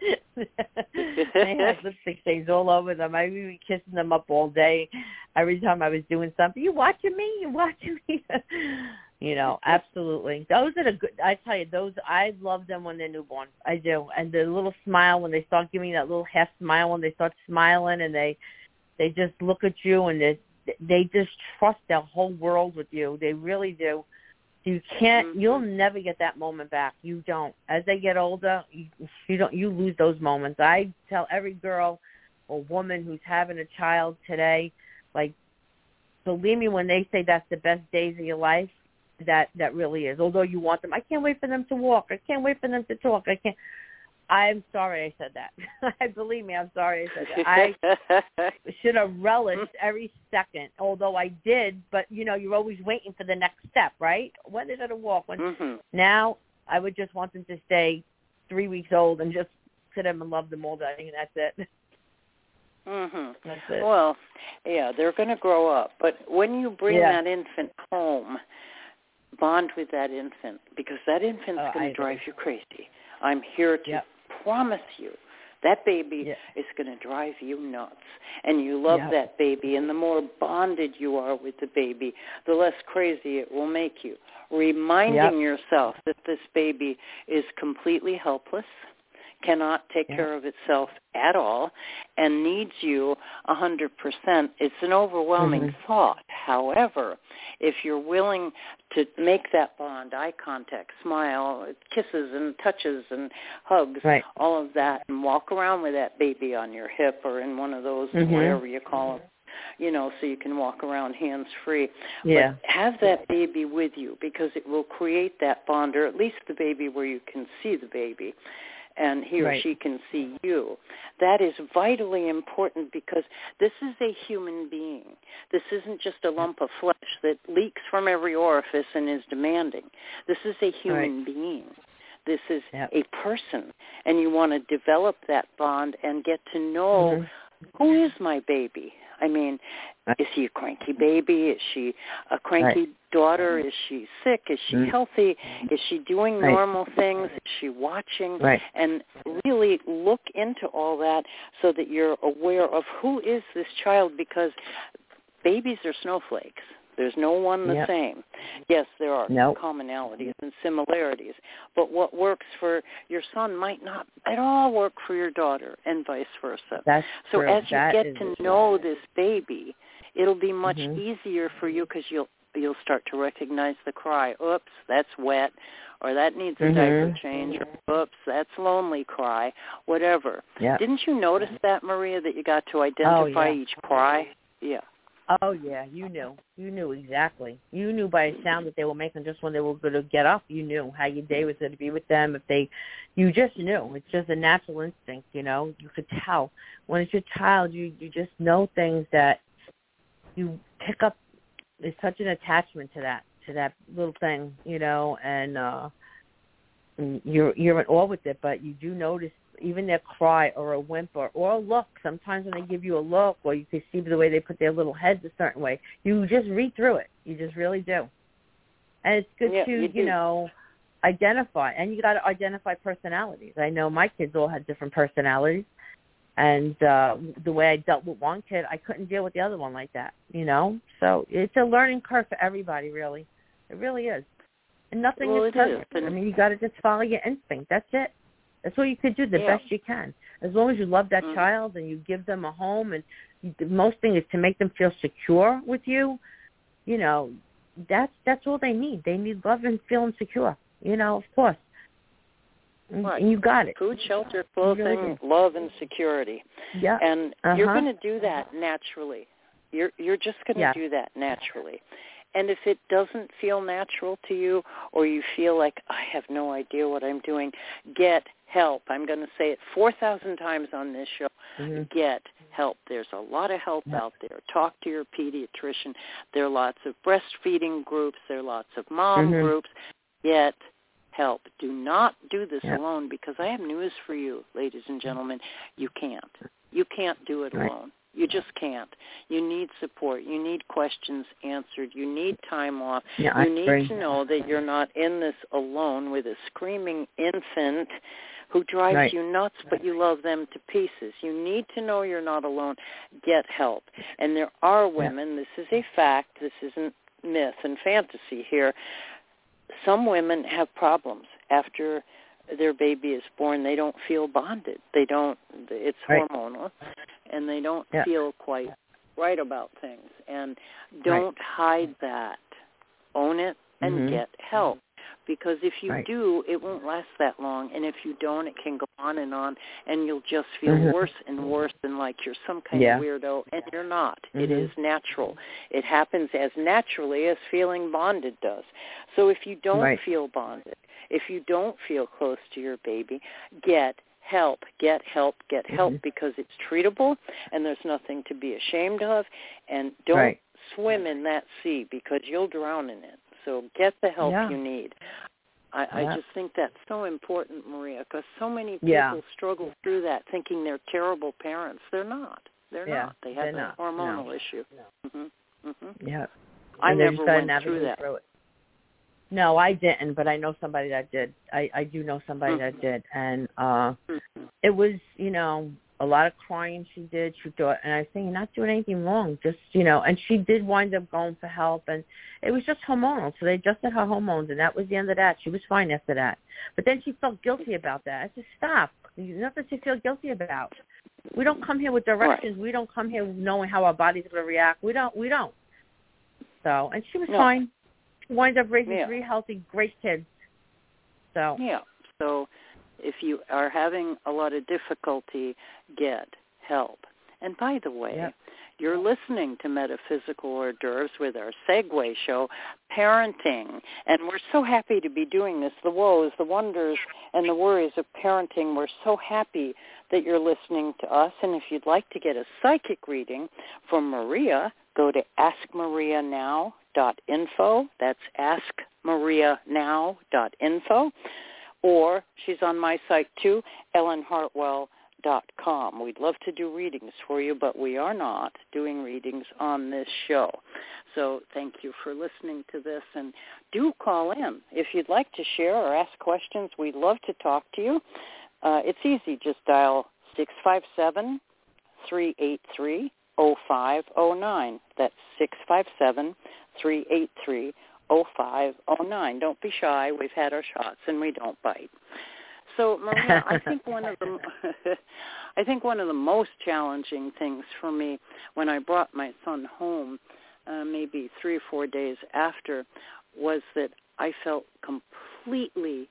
S3: They had lipstick stains all over them. I would be kissing them up all day. Every time I was doing something, you watching me? You watching me? You know, absolutely. Those are the good, I tell you, those, I love them when they're newborn. I do. And the little smile when they start giving that little half smile when they start smiling and they, they just look at you and they, they just trust their whole world with you. They really do. You can't, mm-hmm. you'll never get that moment back. You don't. As they get older, you, you don't, you lose those moments. I tell every girl or woman who's having a child today, like, believe me when they say that's the best days of your life, that, that really is. Although you want them, I can't wait for them to walk. I can't wait for them to talk. I can't. I'm sorry I said that. I Believe me, I'm sorry I said that. I should have relished every second, although I did. But, you know, you're always waiting for the next step, right? When they're going to walk. When,
S2: mm-hmm.
S3: Now, I would just want them to stay three weeks old and just sit them and love them all day, and that's it.
S2: Mm-hmm.
S3: That's it.
S2: Well, yeah, they're going to grow up. But when you bring
S3: yeah.
S2: that infant home, bond with that infant, because that infant's
S3: oh,
S2: going to drive you crazy. I'm here to yep. promise you that baby yep. is going to drive you nuts. And you love yep. that baby. And the more bonded you are with the baby, the less crazy it will make you. Reminding yep. yourself that this baby is completely helpless, cannot take yep. care of itself at all, and needs you one hundred percent. It's an overwhelming mm-hmm. thought. However, if you're willing to make that bond, eye contact, smile, kisses and touches and hugs, right. all of that, and walk around with that baby on your hip or in one of those, mm-hmm. whatever you call them, you know, so you can walk around hands-free.
S3: Yeah.
S2: But have that baby with you, because it will create that bond, or at least the baby where you can see the baby and he or
S3: right.
S2: she can see you. That is vitally important, because this is a human being. This isn't just a lump of flesh that leaks from every orifice and is demanding. This is a human right. being. This is yep. a person, and you want to develop that bond and get to know mm-hmm. who is my baby. I mean, is he a cranky baby? Is she a cranky right. daughter? Is she sick? Is she mm. healthy? Is she doing
S3: right.
S2: normal things? Is she watching?
S3: Right.
S2: And really look into all that so that you're aware of who is this child, because babies are snowflakes. There's no one the yep. same. Yes, there are
S3: nope.
S2: commonalities and similarities, but what works for your son might not at all work for your daughter, and vice versa.
S3: That's
S2: so
S3: true.
S2: as you
S3: that
S2: get to
S3: true.
S2: know this baby, it'll be much
S3: mm-hmm.
S2: easier for you, because you'll you'll start to recognize the cry. Oops, that's wet, or that needs a
S3: mm-hmm.
S2: diaper change, or oops, that's lonely cry, whatever.
S3: Yep.
S2: Didn't you notice that, Maria, that you got to identify
S3: oh, yeah.
S2: each cry? Yeah.
S3: Oh, yeah, you knew. You knew exactly. You knew by the sound that they were making just when they were going to get up. You knew how your day was going to be with them. If they, you just knew. It's just a natural instinct, you know. You could tell. When it's your child, you, you just know things that you pick up. There's such an attachment to that, to that little thing, you know, and, uh, and you're, you're in awe with it, but you do notice even their cry or a whimper or a look. Sometimes when they give you a look, or you can see the way they put their little heads a certain way, you just read through it. You just really do. And it's good
S2: yeah,
S3: to,
S2: you,
S3: you know, identify. And you got to identify personalities. I know my kids all had different personalities. And uh, the way I dealt with one kid, I couldn't deal with the other one like that, you know. So it's a learning curve for everybody, really. It really is. And nothing
S2: well,
S3: is perfect.
S2: Is.
S3: I mean, you got to just follow your instinct. That's it. That's all you could do, the
S2: yeah.
S3: best you can. As long as you love that
S2: mm-hmm.
S3: child and you give them a home, and you, the most thing is to make them feel secure with you, you know, that's that's all they need. They need love and feeling secure, you know, of course.
S2: Right.
S3: And you got it.
S2: Food, shelter, clothing, really love, and security.
S3: Yeah.
S2: And
S3: uh-huh.
S2: you're going to do that naturally. You're you're just going to
S3: yeah.
S2: do that naturally. And if it doesn't feel natural to you, or you feel like, I have no idea what I'm doing, get help. I'm going to say it four thousand times on this show. Mm-hmm. Get help. There's a lot of help
S3: yep.
S2: out there. Talk to your pediatrician. There are lots of breastfeeding groups. There are lots of mom
S3: mm-hmm.
S2: groups. Get help. Do not do this
S3: yep.
S2: alone, because I have news for you, ladies and gentlemen. You can't. You can't do it
S3: right.
S2: alone. You just can't. You need support. You need questions answered. You need time off.
S3: Yeah,
S2: you need
S3: agree.
S2: to know that you're not in this alone with a screaming infant who drives
S3: right.
S2: you nuts, but you love them to pieces. You need to know you're not alone. Get help. And there are women, yeah. this is a fact, this isn't myth and fantasy here, some women have problems after their baby is born. They don't feel bonded. They don't, it's
S3: right.
S2: hormonal, and they don't
S3: yeah.
S2: feel quite right about things. And don't
S3: right.
S2: hide that. Own it and
S3: mm-hmm.
S2: get help. Because if you
S3: right.
S2: do, it won't last that long. And if you don't, it can go on and on, and you'll just feel
S3: mm-hmm.
S2: worse and worse and like you're some kind
S3: yeah.
S2: of weirdo, and you're not.
S3: Mm-hmm.
S2: It is natural. It happens as naturally as feeling bonded does. So if you don't
S3: right.
S2: feel bonded, if you don't feel close to your baby, get help, get help, get help, mm-hmm. because it's treatable, and there's nothing to be ashamed of, and don't
S3: right.
S2: swim in that sea, because you'll drown in it. So get the help
S3: yeah.
S2: you need. I,
S3: yeah.
S2: I just think that's so important, Maria, because so many people
S3: yeah.
S2: struggle through that thinking they're terrible parents. They're not. They're
S3: yeah.
S2: not. They have a
S3: not.
S2: hormonal
S3: no.
S2: issue.
S3: No.
S2: Mm-hmm. Mm-hmm.
S3: Yeah.
S2: I
S3: and
S2: never went
S3: through
S2: that.
S3: It. No, I didn't, but I know somebody that did. I, I do know somebody
S2: Mm-hmm.
S3: that did. And uh,
S2: Mm-hmm.
S3: it was, you know, a lot of crying she did. She thought, and I was saying, you're not doing anything wrong. Just, you know, and she did wind up going for help. And it was just hormonal. So they adjusted her hormones, and that was the end of that. She was fine after that. But then she felt guilty about that. I said, stop. There's nothing to feel guilty about. We don't come here with directions.
S2: Right.
S3: We don't come here knowing how our body's going to react. We don't. We don't. So, and she was
S2: No.
S3: fine. She wind up raising
S2: Yeah.
S3: three healthy, great kids. So,
S2: Yeah. So if you are having a lot of difficulty, get help. And by the way,
S3: yep.
S2: you're listening to Metaphysical Hors d'oeuvres with our Segue show, Parenting. And we're so happy to be doing this. The woes, the wonders, and the worries of parenting. We're so happy that you're listening to us. And if you'd like to get a psychic reading from Maria, go to ask maria now dot info. That's ask maria now dot info. Or she's on my site too, ellen hartwell dot com. We'd love to do readings for you, but we are not doing readings on this show. So thank you for listening to this, and do call in. If you'd like to share or ask questions, we'd love to talk to you. Uh, it's easy. Just dial six five seven, three eight three, zero five zero nine. That's six five seven, three eight three, zero five zero nine. Don't be shy. We've had our shots, and we don't bite. So, Maria, I think one of the I think one of the most challenging things for me when I brought my son home, uh, maybe three or four days after, was that I felt completely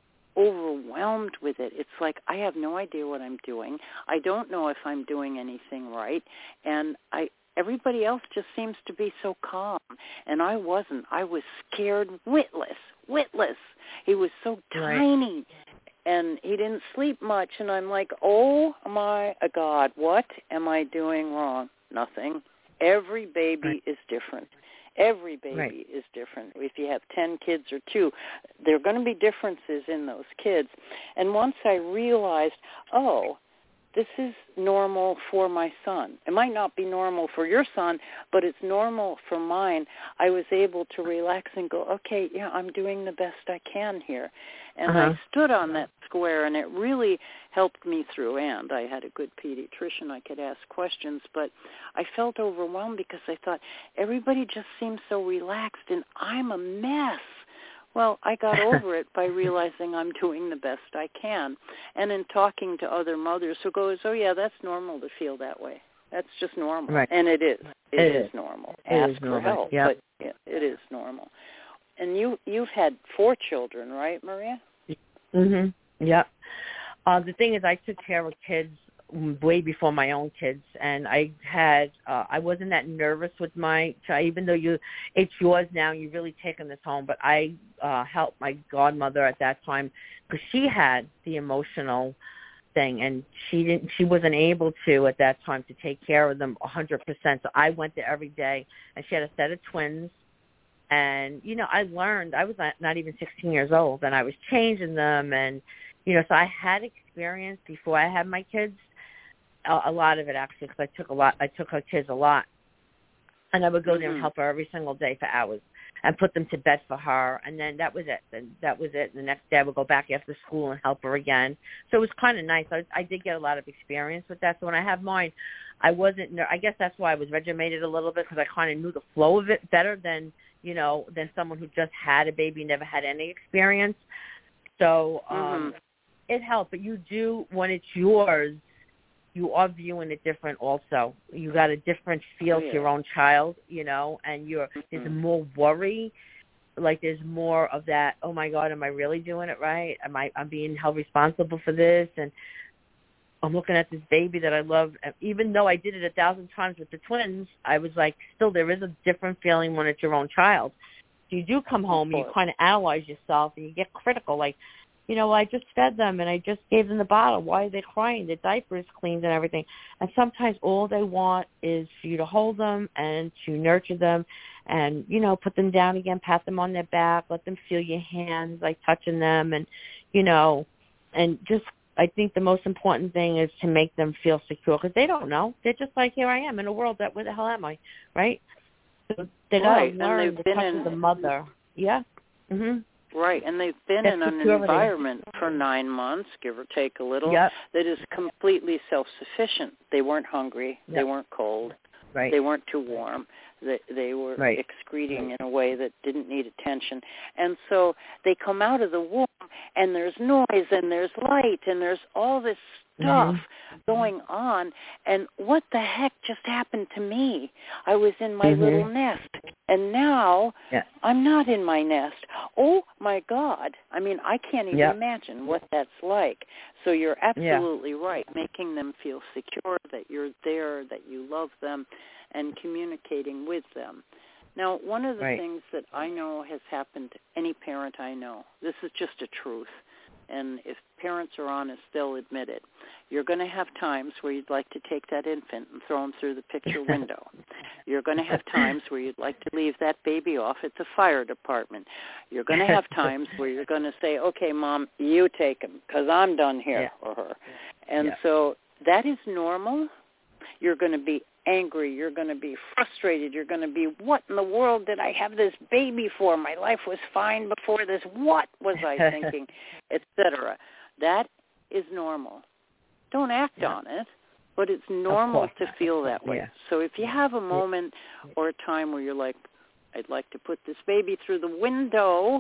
S2: overwhelmed with it. It's like I have no idea what I'm doing. I don't know if I'm doing anything right, and I everybody else just seems to be so calm, and I wasn't. I was scared witless, witless. He was so
S3: Right.
S2: tiny, and he didn't sleep much, and I'm like, oh, my God, what am I doing wrong? Nothing. Every baby
S3: Right.
S2: is different. Every baby
S3: Right.
S2: is different. If you have ten kids or two, there are going to be differences in those kids. And once I realized, oh, this is normal for my son. It might not be normal for your son, but it's normal for mine. I was able to relax and go, okay, yeah, I'm doing the best I can here. And
S3: Uh-huh.
S2: I stood on that square, and it really helped me through. And I had a good pediatrician. I could ask questions, but I felt overwhelmed because I thought everybody just seems so relaxed, and I'm a mess. Well, I got over it by realizing I'm doing the best I can. And in talking to other mothers who goes, oh, yeah, that's normal to feel that way. That's just normal.
S3: Right.
S2: And it is. It,
S3: It
S2: is,
S3: is.
S2: normal.
S3: It
S2: Ask
S3: is
S2: for
S3: normal,
S2: help,
S3: yep.
S2: but yeah, it is normal. And you, you've had four children, right, Maria?
S3: Mhm. Yep. Uh, the thing is, I took care of kids way before my own kids, and I had uh, I wasn't that nervous with my child, even though you it's yours now, you've really taken this home. But I uh, helped my godmother at that time because she had the emotional thing, and she didn't she wasn't able to at that time to take care of them one hundred percent. So I went there every day, and she had a set of twins. And, you know, I learned, I was not, not even sixteen years old, and I was changing them. And, you know, so I had experience before I had my kids, a, a lot of it actually, because I took a lot, I took her kids a lot. And I would go mm-hmm. there and help her every single day for hours and put them to bed for her. And then that was it. And that was it. And the next day I would go back after school and help her again. So it was kind of nice. I, I did get a lot of experience with that. So when I have mine, I wasn't, I guess that's why I was regimented a little bit, because I kind of knew the flow of it better than, you know, than someone who just had a baby, never had any experience. So um, mm-hmm. it helped. But you do, when it's yours, you are viewing it different also. You got a different feel
S2: oh, yeah.
S3: to your own child, you know, and you're mm-hmm. there's more worry. Like there's more of that, oh, my God, am I really doing it right? Am I, I'm being held responsible for this? And I'm looking at this baby that I love. Even though I did it a thousand times with the twins, I was like, still, there is a different feeling when it's your own child. So you do come home and you kind of analyze yourself and you get critical. Like, you know, I just fed them and I just gave them the bottle. Why are they crying? The diaper is cleaned and everything. And sometimes all they want is for you to hold them and to nurture them and, you know, put them down again, pat them on their back, let them feel your hands, like touching them and, you know, and just I think the most important thing is to make them feel secure because they don't know. They're just like, here I am in a world that, where the hell am I, right? So they got to
S2: right.
S3: learn the touch
S2: in,
S3: of the mother. Yeah. Mhm.
S2: Right, and they've been
S3: That's
S2: in an
S3: security.
S2: environment for nine months, give or take a little,
S3: Yep.
S2: that is completely self-sufficient. They weren't hungry.
S3: Yep.
S2: They weren't cold.
S3: Right.
S2: They weren't too warm. They, they were
S3: right.
S2: excreting in a way that didn't need attention. And so they come out of the womb, and there's noise, and there's light, and there's all this stuff
S3: mm-hmm.
S2: going on. And what the heck just happened to me? I was in my
S3: mm-hmm.
S2: little nest, and now
S3: yeah.
S2: I'm not in my nest. Oh, my God. I mean, I can't even
S3: yep.
S2: imagine what that's like. So you're absolutely
S3: yeah.
S2: right, making them feel secure, that you're there, that you love them, and communicating with them. Now, one of the
S3: right.
S2: things that I know has happened to any parent I know, this is just a truth, and if parents are honest, they'll admit it. You're going to have times where you'd like to take that infant and throw him through the picture window. You're going to have times where you'd like to leave that baby off at the fire department. You're going to have times where you're going to say, okay, Mom, you take him because I'm done here
S3: yeah.
S2: or her. And
S3: yeah.
S2: so that is normal. You're going to be angry. You're going to be frustrated. You're going to be, what in the world did I have this baby for? My life was fine before this. What was I thinking? et cetera. That is normal. Don't act
S3: yeah.
S2: on it, but it's normal to feel that way.
S3: Yeah.
S2: So if you have a moment or a time where you're like, I'd like to put this baby through the window,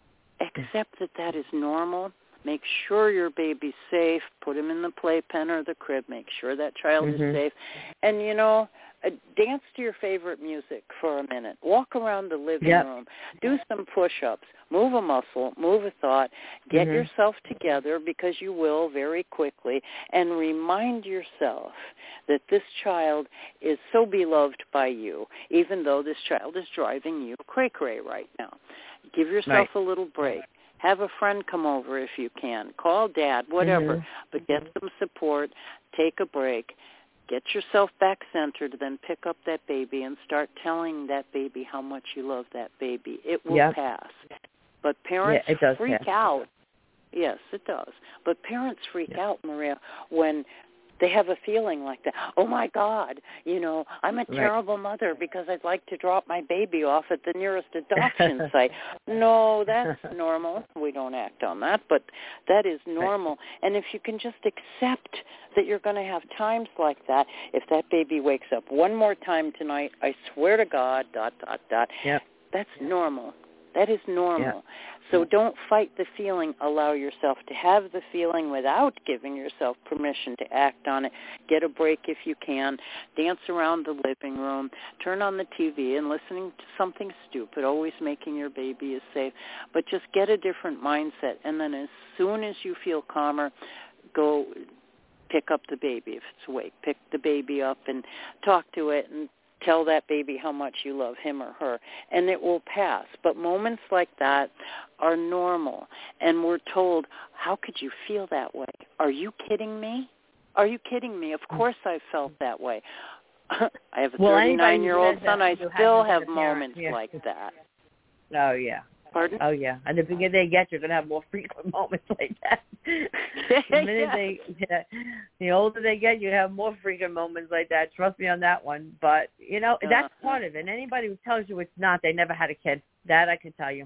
S2: accept that that is normal. Make sure your baby's safe. Put him in the playpen or the crib. Make sure that child
S3: mm-hmm.
S2: is safe. And, you know, uh, dance to your favorite music for a minute. Walk around the living
S3: yep.
S2: room. Do some push-ups. Move a muscle. Move a thought. Get
S3: mm-hmm.
S2: yourself together, because you will very quickly, and remind yourself that this child is so beloved by you, even though this child is driving you cray-cray right now. Give yourself
S3: right.
S2: a little break. Have a friend come over if you can. Call Dad, whatever.
S3: Mm-hmm.
S2: But get some support. Take a break. Get yourself back centered. Then pick up that baby and start telling that baby how much you love that baby. It will
S3: yep.
S2: pass. But parents
S3: yeah, it does
S2: freak
S3: pass.
S2: out. Yes, it does. But parents freak
S3: yeah.
S2: out, Maria, when they have a feeling like that. Oh, my God, you know, I'm a
S3: right.
S2: terrible mother because I'd like to drop my baby off at the nearest adoption site. No, that's normal. We don't act on that, but that is normal. Right. And if you can just accept that you're going to have times like that, if that baby wakes up one more time tonight, I swear to God, dot, dot, dot,
S3: yep.
S2: that's normal. That is normal.
S3: Yep.
S2: So don't fight the feeling. Allow yourself to have the feeling without giving yourself permission to act on it. Get a break if you can. Dance around the living room. Turn on the T V and listening to something stupid, always making your baby is safe. But just get a different mindset. And then as soon as you feel calmer, go pick up the baby if it's awake. Pick the baby up and talk to it and tell that baby how much you love him or her, and it will pass. But moments like that are normal, and we're told, how could you feel that way? Are you kidding me? Are you kidding me? Of course I felt that way. I have a
S3: well,
S2: thirty-nine-year-old son. I still have moments
S3: yeah.
S2: like that.
S3: Oh, yeah.
S2: Pardon?
S3: Oh, yeah. And the bigger they get, you're going to have more frequent moments like that. the minute
S2: yeah.
S3: they, yeah, the older they get, you have more frequent moments like that. Trust me on that one. But, you know, uh-huh. that's part of it. And anybody who tells you it's not, they never had a kid. That I can tell you.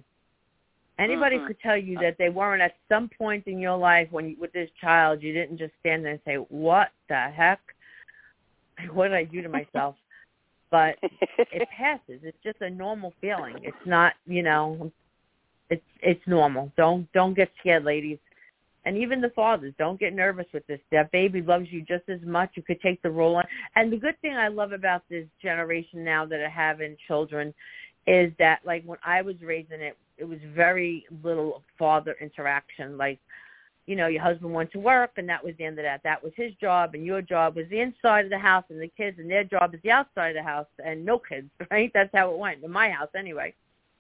S3: Anybody
S2: uh-huh.
S3: could tell you that they weren't at some point in your life when you, with this child, you didn't just stand there and say, what the heck? What did I do to myself? But it passes. It's just a normal feeling. It's not, you know, it's it's normal. Don't don't get scared, ladies. And even the fathers, don't get nervous with this. That baby loves you just as much. You could take the role on. And the good thing I love about this generation now that are having children is that, like, when I was raising it, it was very little father interaction. Like, you know, your husband went to work, and that was the end of that. That was his job, and your job was the inside of the house, and the kids, and their job is the outside of the house, and no kids, right? That's how it went, in my house anyway.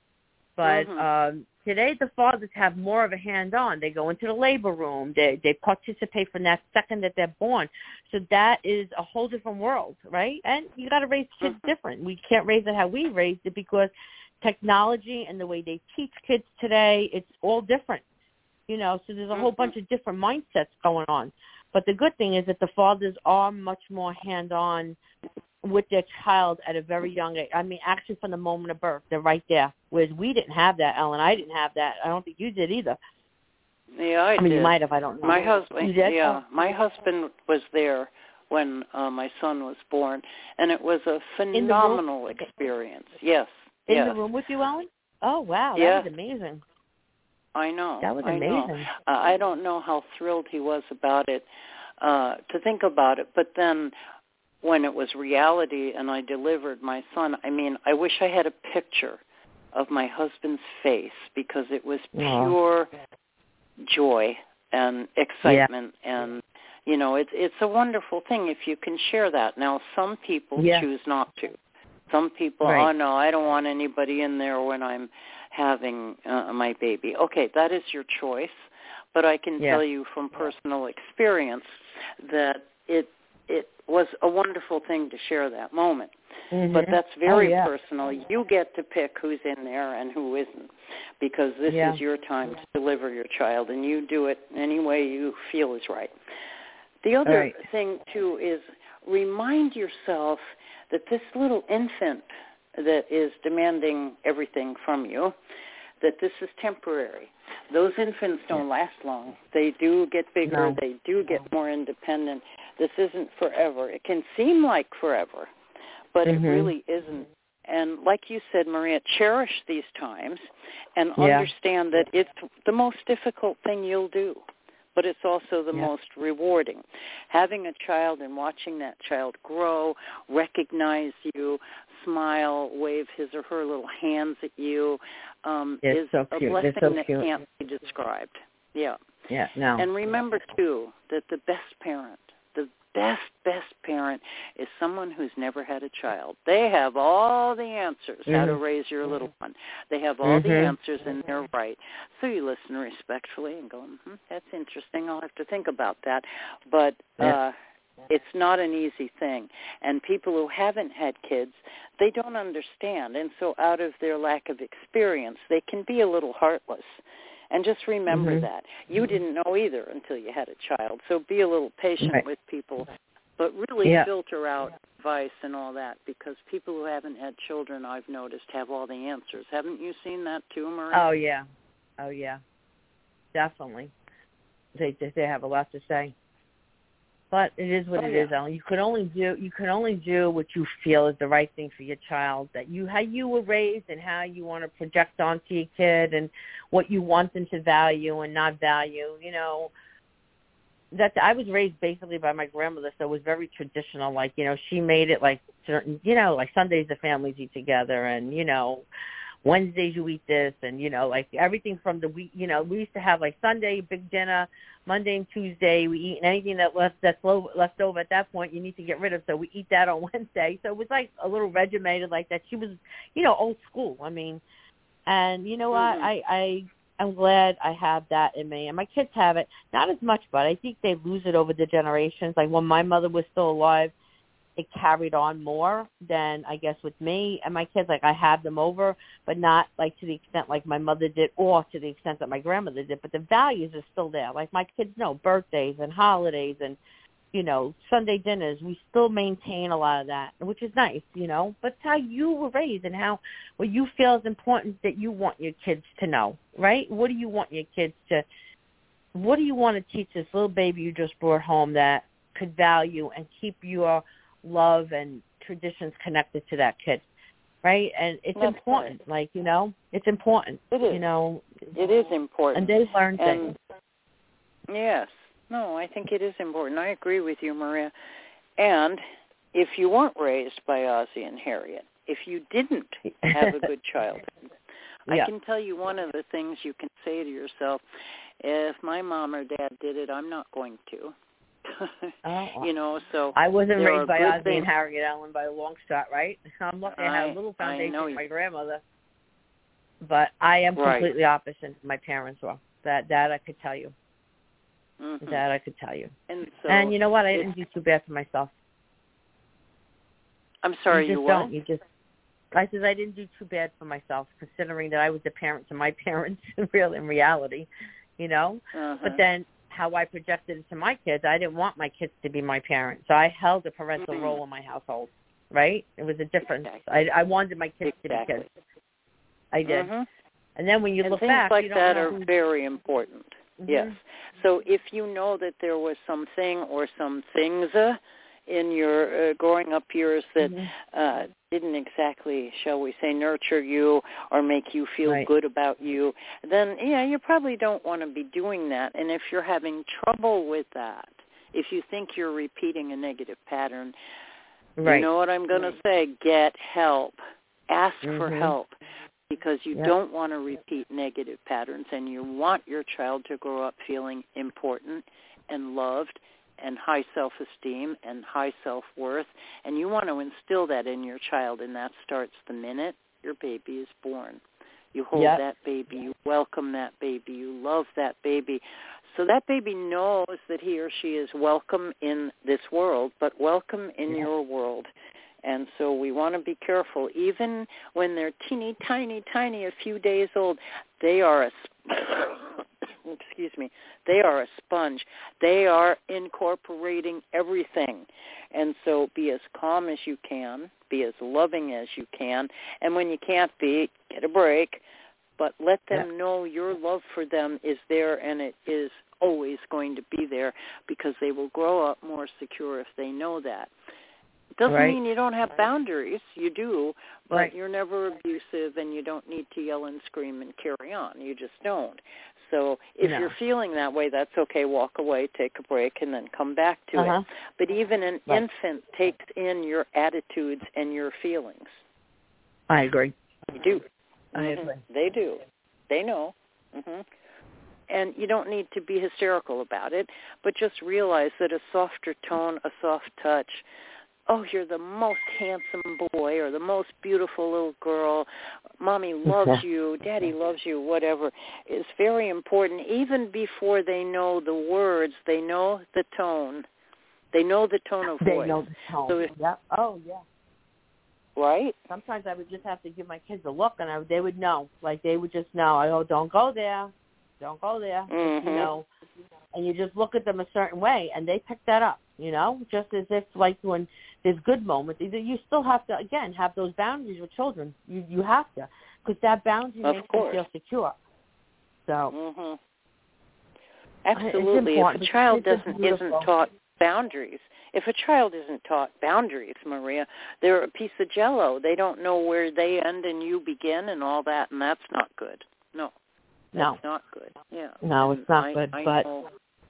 S3: But
S2: mm-hmm.
S3: um, today the fathers have more of a hand-on. They go into the labor room. They they participate from that second that they're born. So that is a whole different world, right? And you got to raise kids mm-hmm. different. We can't raise it how we raised it because technology and the way they teach kids today, it's all different. You know, so there's a whole bunch of different mindsets going on. But the good thing is that the fathers are much more hand-on with their child at a very young age. I mean, actually from the moment of birth, they're right there. Whereas we didn't have that, Ellen. I didn't have that. I don't think you did either.
S2: Yeah, I,
S3: I mean,
S2: did.
S3: you might have. I don't know.
S2: My husband,
S3: You did?
S2: yeah,
S3: Oh.
S2: my husband was there when uh, my son was born, and it was a phenomenal experience. Yes,
S3: in
S2: yes.
S3: the room with you, Ellen? Oh wow, that
S2: yes.
S3: was amazing.
S2: I know.
S3: That was
S2: I
S3: amazing.
S2: know. Uh, I don't know how thrilled he was about it, uh, to think about it. But then, when it was reality and I delivered my son, I mean, I wish I had a picture of my husband's face because it was pure oh. joy and excitement yeah. and. You know, it's it's a wonderful thing if you can share that. Now, some people yeah. choose not to. Some people, right. oh, no, I don't want anybody in there when I'm having uh, my baby. Okay, that is your choice. But I can yeah. tell you from personal experience that it it was a wonderful thing to share that moment. Mm-hmm. But that's very oh, yeah. personal. You get to pick who's in there and who isn't because this yeah. is your time to deliver your child, and you do it any way you feel is right. The other right. thing, too, is remind yourself that this little infant that is demanding everything from you, that this is temporary. Those infants don't last long. They do get bigger. No. They do get more independent. This isn't forever. It can seem like forever, but mm-hmm. it really isn't. And like you said, Maria, cherish these times and yeah. understand that it's the most difficult thing you'll do. But it's also the yeah. most rewarding. Having a child and watching that child grow, recognize you, smile, wave his or her little hands at you um, is
S3: so
S2: a
S3: cute.
S2: blessing
S3: so
S2: that
S3: cute.
S2: can't be described. Yeah.
S3: Yeah, no.
S2: And remember, too, that the best parent, the best, best parent is someone who's never had a child. They have all the answers mm-hmm. how to raise your little one. They have all mm-hmm. the answers and they're right. So you listen respectfully and go, mm-hmm, that's interesting. I'll have to think about that. But uh, it's not an easy thing. And people who haven't had kids, they don't understand. And so out of their lack of experience, they can be a little heartless. And just remember mm-hmm. that. You didn't know either until you had a child. So be a little patient right. with people, but really yeah. filter out advice and all that because people who haven't had children, I've noticed, have all the answers. Haven't you seen that too, Maria?
S3: Oh, yeah. Oh, yeah. Definitely. They they have a lot to say. But it is what oh, it yeah. is, Ellen. You could only do you can only do what you feel is the right thing for your child. That you how you were raised and how you want to project onto your kid and what you want them to value and not value. You know, that I was raised basically by my grandmother, so it was very traditional. Like you know, she made it like certain. You know, like Sundays the families eat together, and you know. Wednesdays you eat this, and, you know, like everything from the week, you know, we used to have like Sunday, big dinner, Monday and Tuesday we eat, and anything that left, that's low, left over at that point you need to get rid of, so we eat that on Wednesday. So it was like a little regimented like that. She was, you know, old school, I mean, and you know what, mm-hmm. I, I, I'm glad I have that in me, and my kids have it, not as much, but I think they lose it over the generations. Like when my mother was still alive, it carried on more than, I guess, with me and my kids. Like, I have them over, but not, like, to the extent like my mother did or to the extent that my grandmother did. But the values are still there. Like, my kids know birthdays and holidays and, you know, Sunday dinners. We still maintain a lot of that, which is nice, you know. But it's how you were raised and how what you feel is important that you want your kids to know, right? What do you want your kids to – what do you want to teach this little baby you just brought home that could value and keep your – love and traditions connected to that kid, right? And it's That's important, right. like, you know, it's important.
S2: It is.
S3: You know.
S2: It is important.
S3: And they learn
S2: and,
S3: things.
S2: Yes. No, I think it is important. I agree with you, Maria. And if you weren't raised by Ozzie and Harriet, if you didn't have a good childhood, yeah. I can tell you one of the things you can say to yourself, if my mom or dad did it, I'm not going to.
S3: oh,
S2: you know, so
S3: I wasn't raised by Ozzie
S2: things.
S3: and Harriet Ellen by a long shot, right? I'm lucky I, I had a little foundation from my grandmother. But I am
S2: right.
S3: completely opposite my parents were. That that I could tell you.
S2: Mm-hmm.
S3: That I could tell you.
S2: And, so
S3: and you know what? I didn't do too bad for myself.
S2: I'm sorry,
S3: you just
S2: you
S3: don't.
S2: what?
S3: You just. I said I didn't do too bad for myself, considering that I was the parent to my parents, real in reality, you know.
S2: Uh-huh.
S3: But then. How I projected it to my kids, I didn't want my kids to be my parents. So I held a parental mm-hmm. role in my household. right? It was a difference.
S2: Exactly.
S3: I, I wanted my kids
S2: exactly.
S3: to be kids. I did.
S2: Mm-hmm.
S3: And then when you
S2: and
S3: look
S2: things
S3: back,
S2: like
S3: you don't
S2: that
S3: know
S2: are
S3: who...
S2: very important.
S3: Mm-hmm.
S2: Yes. So if you know that there was something or some things uh, in your uh, growing up years that
S3: mm-hmm.
S2: uh, didn't exactly, shall we say, nurture you or make you feel
S3: right.
S2: good about you, then, yeah, you probably don't want to be doing that. And if you're having trouble with that, if you think you're repeating a negative pattern,
S3: right.
S2: you know what I'm going to say, get help. Ask
S3: mm-hmm.
S2: for help. Because you
S3: yep.
S2: don't want to repeat negative patterns, and you want your child to grow up feeling important and loved and high self-esteem and high self-worth, and you want to instill that in your child, and that starts the minute your baby is born. You hold
S3: yep.
S2: that baby, you welcome that baby, you love that baby, so that baby knows that he or she is welcome in this world, but welcome in yep. your world. And so we want to be careful. Even when they're teeny, tiny, tiny, a few days old, they are a, excuse me, they are a sponge. They are incorporating everything. And so be as calm as you can, be as loving as you can. And when you can't be, get a break. But let them yeah. know your love for them is there, and it is always going to be there, because they will grow up more secure if they know that. Doesn't
S3: right.
S2: mean you don't have boundaries. You do, but
S3: right.
S2: you're never abusive, and you don't need to yell and scream and carry on. You just don't. So if
S3: no.
S2: you're feeling that way, that's okay. Walk away, take a break, and then come back to
S3: uh-huh.
S2: it. But even an
S3: right.
S2: infant takes in your attitudes and your feelings.
S3: I agree.
S2: They do.
S3: I
S2: mm-hmm.
S3: agree.
S2: They do. They know. Mm-hmm. And you don't need to be hysterical about it, but just realize that a softer tone, a soft touch, oh, you're the most handsome boy or the most beautiful little girl, mommy loves you, daddy loves you, whatever, is very important. Even before they know the words, they know the tone. They know the tone of
S3: they
S2: voice.
S3: They know the tone.
S2: So if,
S3: yep. Oh, yeah.
S2: Right?
S3: Sometimes I would just have to give my kids a look, and I, they would know. Like, they would just know. I go, don't go there. Don't go there.
S2: Mm-hmm.
S3: You know. And you just look at them a certain way, and they pick that up, you know, just as if, like, when there's good moments, you still have to, again, have those boundaries with children. You you have to, because that boundary
S2: of
S3: makes
S2: course.
S3: them feel secure. So,
S2: mm-hmm. Absolutely. If a child doesn't isn't taught boundaries, if a child isn't taught boundaries, Maria, they're a piece of Jell-O. They don't know where they end and you begin and all that, and that's not good. No.
S3: No.
S2: That's not good. Yeah.
S3: No,
S2: and
S3: it's not
S2: I,
S3: good,
S2: I
S3: but
S2: know,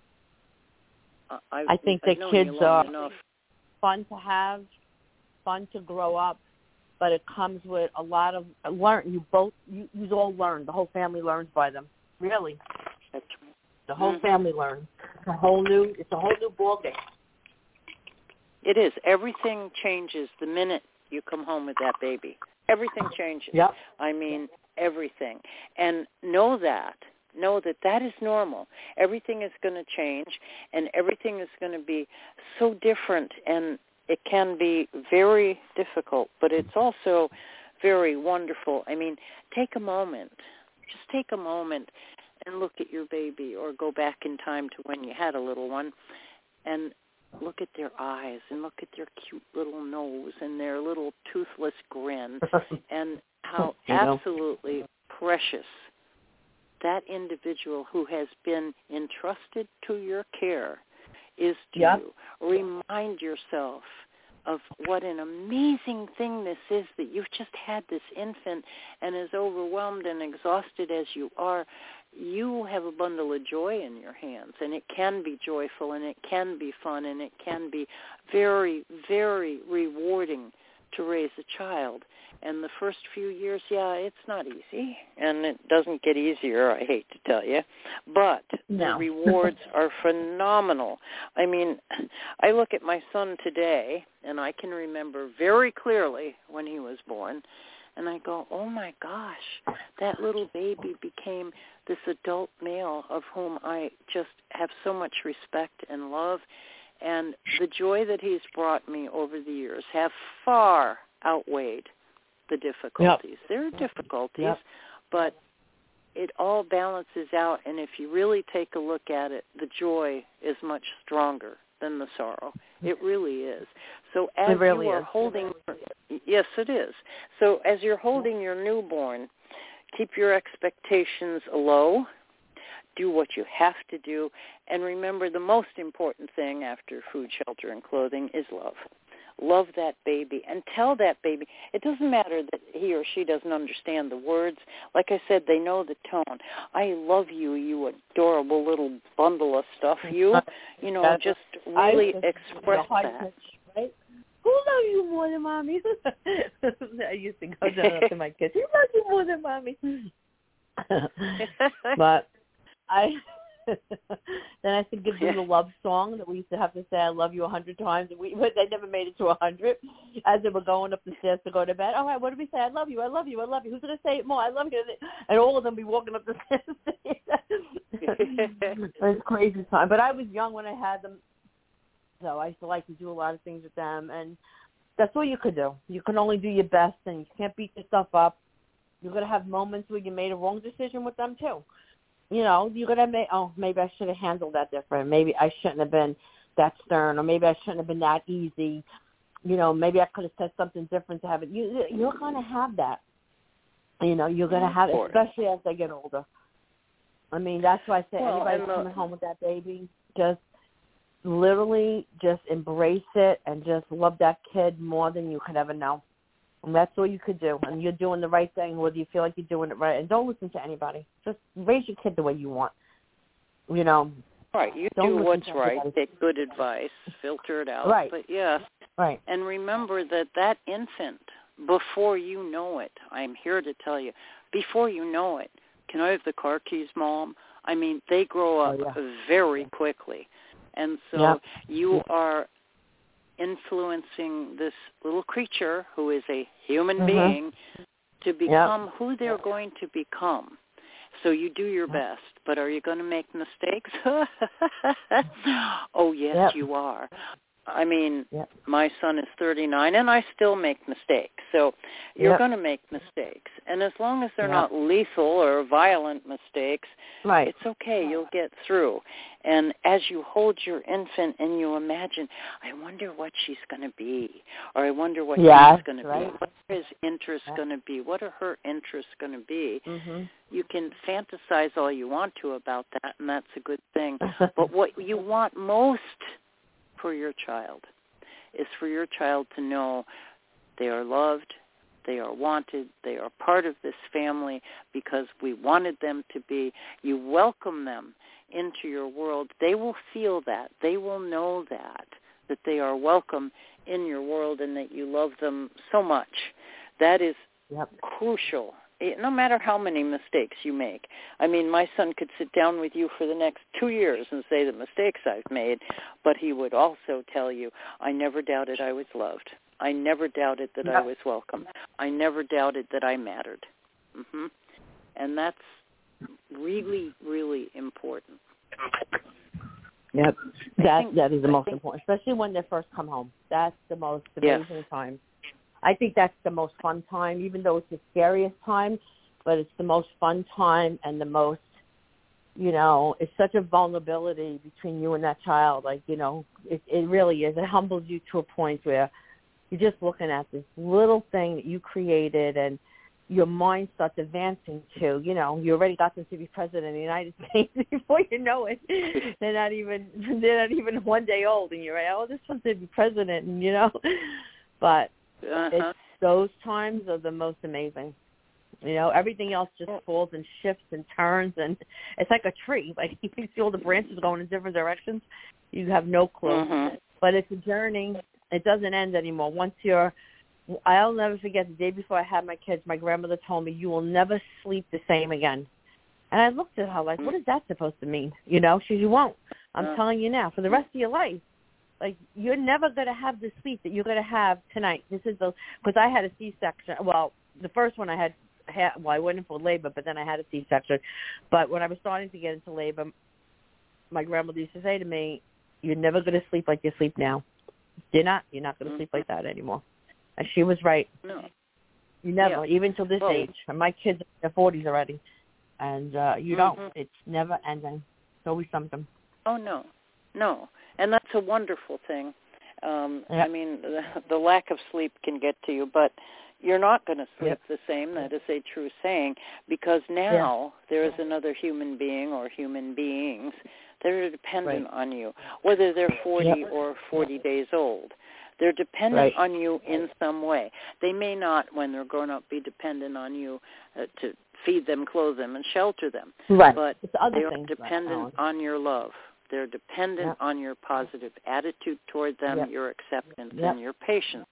S2: I,
S3: I think
S2: I've
S3: the kids are
S2: enough.
S3: fun to have, fun to grow up, but it comes with a lot of learn. You both, you, you all learn. The whole family learns by them. Really,
S2: That's right.
S3: the whole
S2: mm-hmm.
S3: family learns. It's a whole new. It's a whole new ball game.
S2: It is. Everything changes the minute you come home with that baby. Everything changes.
S3: Yep.
S2: I mean, everything. And know that. Know that that is normal. Everything is going to change, and everything is going to be so different, and it can be very difficult, but it's also very wonderful. I mean, take a moment. Just take a moment and look at your baby, or go back in time to when you had a little one, and look at their eyes, and look at their cute little nose and their little toothless grin, and how absolutely precious that individual who has been entrusted to your care is to
S3: yep.
S2: you. Remind yourself of what an amazing thing this is, that you've just had this infant, and as overwhelmed and exhausted as you are, you have a bundle of joy in your hands, and it can be joyful, and it can be fun, and it can be very, very rewarding to raise a child. And the first few years, yeah, it's not easy, and it doesn't get easier, I hate to tell you, but
S3: no.
S2: the rewards are phenomenal. I mean, I look at my son today, and I can remember very clearly when he was born, and I go, oh my gosh, that little baby became this adult male of whom I just have so much respect and love, and the joy that he's brought me over the years have far outweighed the difficulties.
S3: Yep.
S2: There are difficulties,
S3: yep.
S2: but it all balances out, and if you really take a look at it, the joy is much stronger than the sorrow. It really is. So as
S3: really
S2: you are
S3: is.
S2: holding, yes, it is. So as you're holding your newborn, keep your expectations low. Do what you have to do. And remember, the most important thing after food, shelter, and clothing is love. Love that baby and tell that baby. It doesn't matter that he or she doesn't understand the words. Like I said, they know the tone. I love you, you adorable little bundle of stuff. You, you know,
S3: That's
S2: just really
S3: I,
S2: express
S3: the
S2: that.
S3: Pitch, right? Who loves you more than mommy? I used to go down up to my kids. Who loves you more than mommy? But I then I think give them the love song that we used to have to say I love you a hundred times, and we but they never made it to a hundred. As they were going up the stairs to go to bed, all right, what do we say? I love you, I love you, I love you. Who's gonna say it more? I love you, and all of them be walking up the stairs. It was crazy time, but I was young when I had them, so I used to like to do a lot of things with them, and that's all you could do. You can only do your best, and you can't beat yourself up. You're gonna have moments where you made a wrong decision with them too. You know, you're going to make, oh, maybe I should have handled that different. Maybe I shouldn't have been that stern, or maybe I shouldn't have been that easy. You know, maybe I could have said something different to have it. You, you're going to have that. You know, you're going to have it, especially as they get older. I mean, that's why I say
S2: well,
S3: anybody
S2: the,
S3: coming home with that baby, just literally just embrace it and just love that kid more than you could ever know. And that's all you could do. And you're doing the right thing, whether you feel like you're doing it right. And don't listen to anybody. Just raise your kid the way you want. You know.
S2: Right. You do what's right. Take good advice. Filter it out.
S3: Right.
S2: But, yes.
S3: Right.
S2: And remember that that infant, before you know it, I'm here to tell you, before you know it, can I have the car keys, Mom? I mean, they grow up
S3: oh, yeah.
S2: very quickly. And so
S3: yep.
S2: you
S3: yep.
S2: are influencing this little creature who is a human
S3: mm-hmm.
S2: being to become
S3: yep.
S2: who they're going to become. So you do your best, but are you going to make mistakes? Oh, yes,
S3: yep.
S2: you are. I mean,
S3: yep.
S2: my son is thirty-nine, and I still make mistakes. So you're
S3: yep.
S2: going to make mistakes. And as long as they're
S3: yep.
S2: not lethal or violent mistakes,
S3: right.
S2: it's okay. You'll get through. And as you hold your infant and you imagine, I wonder what she's going to be, or I wonder what
S3: yes,
S2: he's going to
S3: right.
S2: be. What are his interests
S3: yep.
S2: going to be? What are her interests going to be?
S3: Mm-hmm.
S2: You can fantasize all you want to about that, and that's a good thing. But what you want most for your child is for your child to know they are loved, they are wanted, they are part of this family because we wanted them to be. You welcome them into your world. They will feel that. They will know that, that they are welcome in your world and that you love them so much. That is
S3: yep.
S2: crucial. No matter how many mistakes you make. I mean, my son could sit down with you for the next two years and say the mistakes I've made, but he would also tell you, I never doubted I was loved. I never doubted that
S3: yep.
S2: I was welcome. I never doubted that I mattered. Mm-hmm. And that's really, really important.
S3: Yep. That
S2: think,
S3: that is the
S2: I
S3: most
S2: think,
S3: important, especially when they first come home. That's the most amazing
S2: yes.
S3: time. I think that's the most fun time, even though it's the scariest time, but it's the most fun time and the most, you know, it's such a vulnerability between you and that child. Like, you know, it, it really is. It humbles you to a point where you're just looking at this little thing that you created and your mind starts advancing to, you know, you already got them to be president of the United States before you know it. They're not even, they're not even one day old and you're like, oh, this one's to be president, and, you know, but
S2: Uh-huh.
S3: it's those times are the most amazing. You know, everything else just falls and shifts and turns, and it's like a tree. Like you can see all the branches going in different directions. You have no clue.
S2: Mm-hmm.
S3: But it's a journey. It doesn't end anymore. Once you're, I'll never forget the day before I had my kids, my grandmother told me, you will never sleep the same again. And I looked at her like, what is that supposed to mean? You know, she said, you won't. I'm uh, telling you now, for the rest of your life. Like, you're never going to have the sleep that you're going to have tonight. This is the, because I had a C-section. Well, the first one I had, had, well, I went in for labor, but then I had a C-section. But when I was starting to get into labor, my grandmother used to say to me, you're never going to sleep like you sleep now. You're not. You're not going to mm-hmm. sleep like that anymore. And she was right.
S2: No.
S3: You never,
S2: yeah.
S3: even till this
S2: well,
S3: age. And my kids are in their forties already. And uh, you
S2: mm-hmm.
S3: don't. It's never ending. It's always something.
S2: Oh, no. no. And that's a wonderful thing. Um,
S3: yep.
S2: I mean, the, the lack of sleep can get to you, but you're not going to sleep yep. the same. That is a true saying, because now yeah. there is another human being or human beings that are dependent right. on you, whether they're forty yep. or forty days old. They're dependent right. on you in some way. They may not, when they're grown up, be dependent on you uh, to feed them, clothe them, and shelter them.
S3: Right.
S2: But
S3: it's other
S2: they are
S3: things
S2: dependent on your love. They're dependent yep. on your positive attitude toward them, yep. your acceptance, yep. and your patience.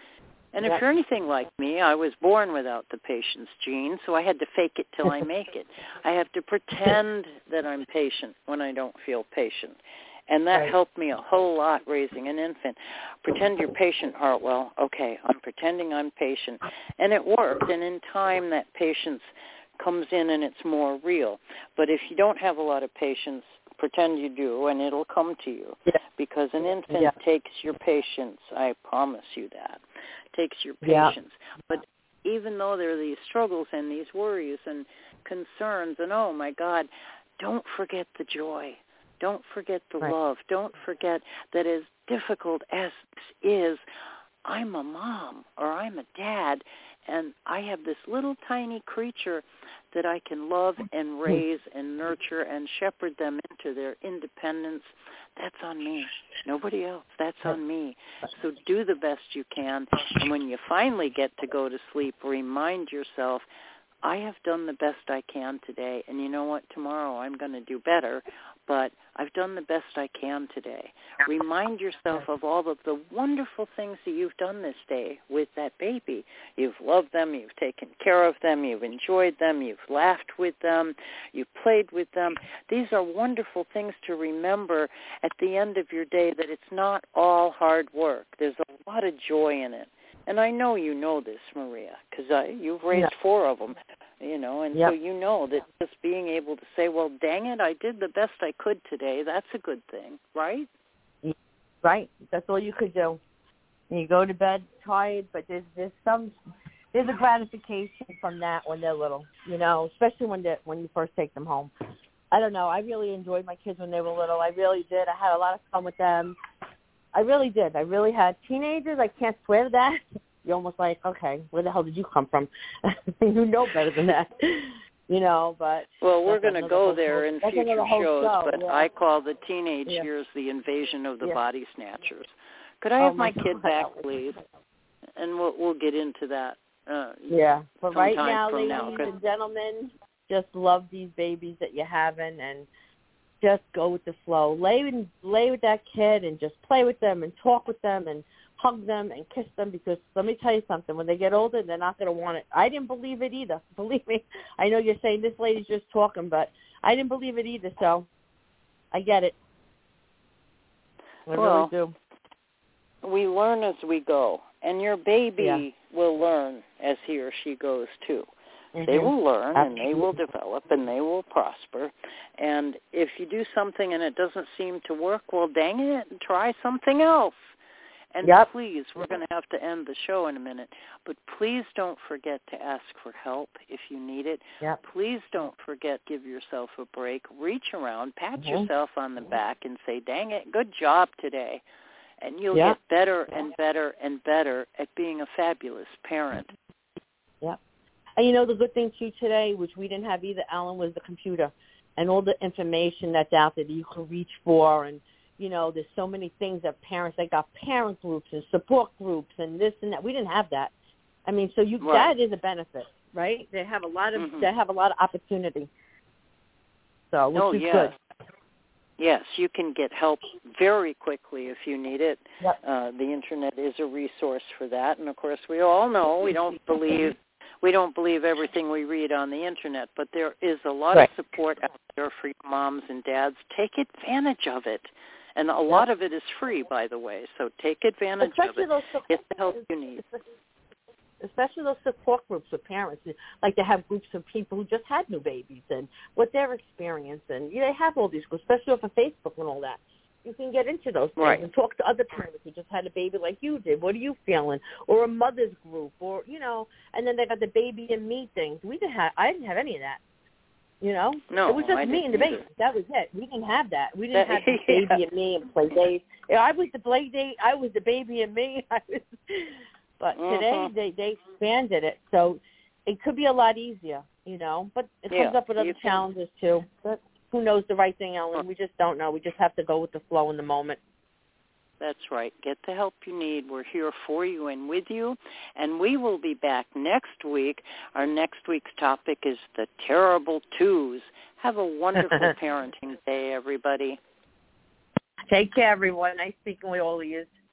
S2: And yep. if you're anything like me, I was born without the patience gene, so I had to fake it till I make it. I have to pretend that I'm patient when I don't feel patient. And that right. helped me a whole lot raising an infant. Pretend you're patient, Hartwell. Okay, I'm pretending I'm patient. And it worked. And in time, that patience comes in and it's more real. But if you don't have a lot of patience, pretend you do, and it'll come to you.
S3: Yeah.
S2: Because an infant yeah. takes your patience. I promise you that. Takes your
S3: Yeah.
S2: patience. But even though there are these struggles and these worries and concerns, and oh, my God, don't forget the joy. Don't forget the
S3: right.
S2: love. Don't forget that as difficult as this is, I'm a mom or I'm a dad, and I have this little tiny creature that I can love and raise and nurture and shepherd them into their independence. That's on me. Nobody else. That's on me. So do the best you can. And when you finally get to go to sleep, remind yourself, I have done the best I can today. And you know what? Tomorrow I'm going to do better. But I've done the best I can today. Remind yourself of all of the wonderful things that you've done this day with that baby. You've loved them. You've taken care of them. You've enjoyed them. You've laughed with them. You've played with them. These are wonderful things to remember at the end of your day, that it's not all hard work. There's a lot of joy in it. And I know you know this, Maria, because you've raised yeah. four of them. You know, and yep. so you know that just being able to say, well, dang it, I did the best I could today, that's a good thing, right?
S3: Right. That's all you could do. And you go to bed tired, but there's there's some there's a gratification from that when they're little, you know, especially when they when you first take them home. I don't know. I really enjoyed my kids when they were little. I really did. I had a lot of fun with them. I really did. I really had teenagers. I can't swear to that. You're almost like, okay, where the hell did you come from? You know better than that, you know. But
S2: well, we're going to go there in future shows.
S3: Show,
S2: but
S3: yeah.
S2: I call the teenage
S3: yeah.
S2: years the invasion of the
S3: yeah.
S2: body snatchers. Could I
S3: oh,
S2: have my,
S3: my
S2: kid back, please? And we'll we'll get into that. Uh,
S3: yeah, but right now,
S2: ladies
S3: now,
S2: and
S3: gentlemen, just love these babies that you're having, and just go with the flow. Lay and lay with that kid, and just play with them, and talk with them, and hug them and kiss them, because let me tell you something, when they get older, they're not going to want it. I didn't believe it either. Believe me. I know you're saying this lady's just talking, but I didn't believe it either, so I get it. I
S2: well,
S3: really do.
S2: We learn as we go, and your baby
S3: yeah.
S2: will learn as he or she goes, too.
S3: Mm-hmm.
S2: They will learn,
S3: Absolutely.
S2: and they will develop, and they will prosper. And if you do something and it doesn't seem to work, well, dang it, try something else. And
S3: yep.
S2: please, we're going to have to end the show in a minute, but please don't forget to ask for help if you need it.
S3: Yep.
S2: Please don't forget to give yourself a break. Reach around, pat
S3: mm-hmm.
S2: yourself on the back, and say, dang it, good job today. And you'll
S3: yep.
S2: get better and better and better at being a fabulous parent.
S3: Yep. And you know, the good thing, too, today, which we didn't have either, Alan, was the computer and all the information that's out there that you can reach for. And you know, there's so many things that parents, they got parent groups and support groups and this and that. We didn't have that. I mean, so you
S2: right.
S3: that is a benefit, right? They have a lot of
S2: mm-hmm.
S3: they have a lot of opportunity. So, which
S2: oh,
S3: is
S2: yes.
S3: good.
S2: Yes, you can get help very quickly if you need it.
S3: Yep.
S2: Uh, the internet is a resource for that, and of course, we all know we don't believe we don't believe everything we read on the internet, but there is a lot
S3: right.
S2: of support out there for your moms and dads. Take advantage of it. And a lot
S3: yep.
S2: of it is free, by the way, so take advantage
S3: especially
S2: of it.
S3: Those support,
S2: Get the help you need.
S3: Especially those support groups with parents. Like they have groups of people who just had new babies and what their experience. And you know, they have all these groups, especially off of Facebook and all that. You can get into those things
S2: right.
S3: and talk to other parents who just had a baby like you did. What are you feeling? Or a mother's group, or, you know, and then they got the baby and me things. We didn't have, I didn't have any of that. You know,
S2: no,
S3: it was just
S2: I
S3: me and
S2: didn't
S3: the
S2: either.
S3: baby. That was it. We didn't have that. We didn't
S2: That-
S3: have the
S2: yeah.
S3: baby and me and play dates. I was the play date. I was the baby and me. I was, but today
S2: Mhm.
S3: they they expanded it, so it could be a lot easier. You know, but it comes
S2: Yeah,
S3: up with
S2: you
S3: other
S2: can-
S3: challenges too. But who knows the right thing, Ellen? We just don't know. We just have to go with the flow in the moment.
S2: That's right. Get the help you need. We're here for you and with you. And we will be back next week. Our next week's topic is the terrible twos. Have a wonderful parenting day, everybody.
S3: Take care, everyone. Nice speaking with all of you.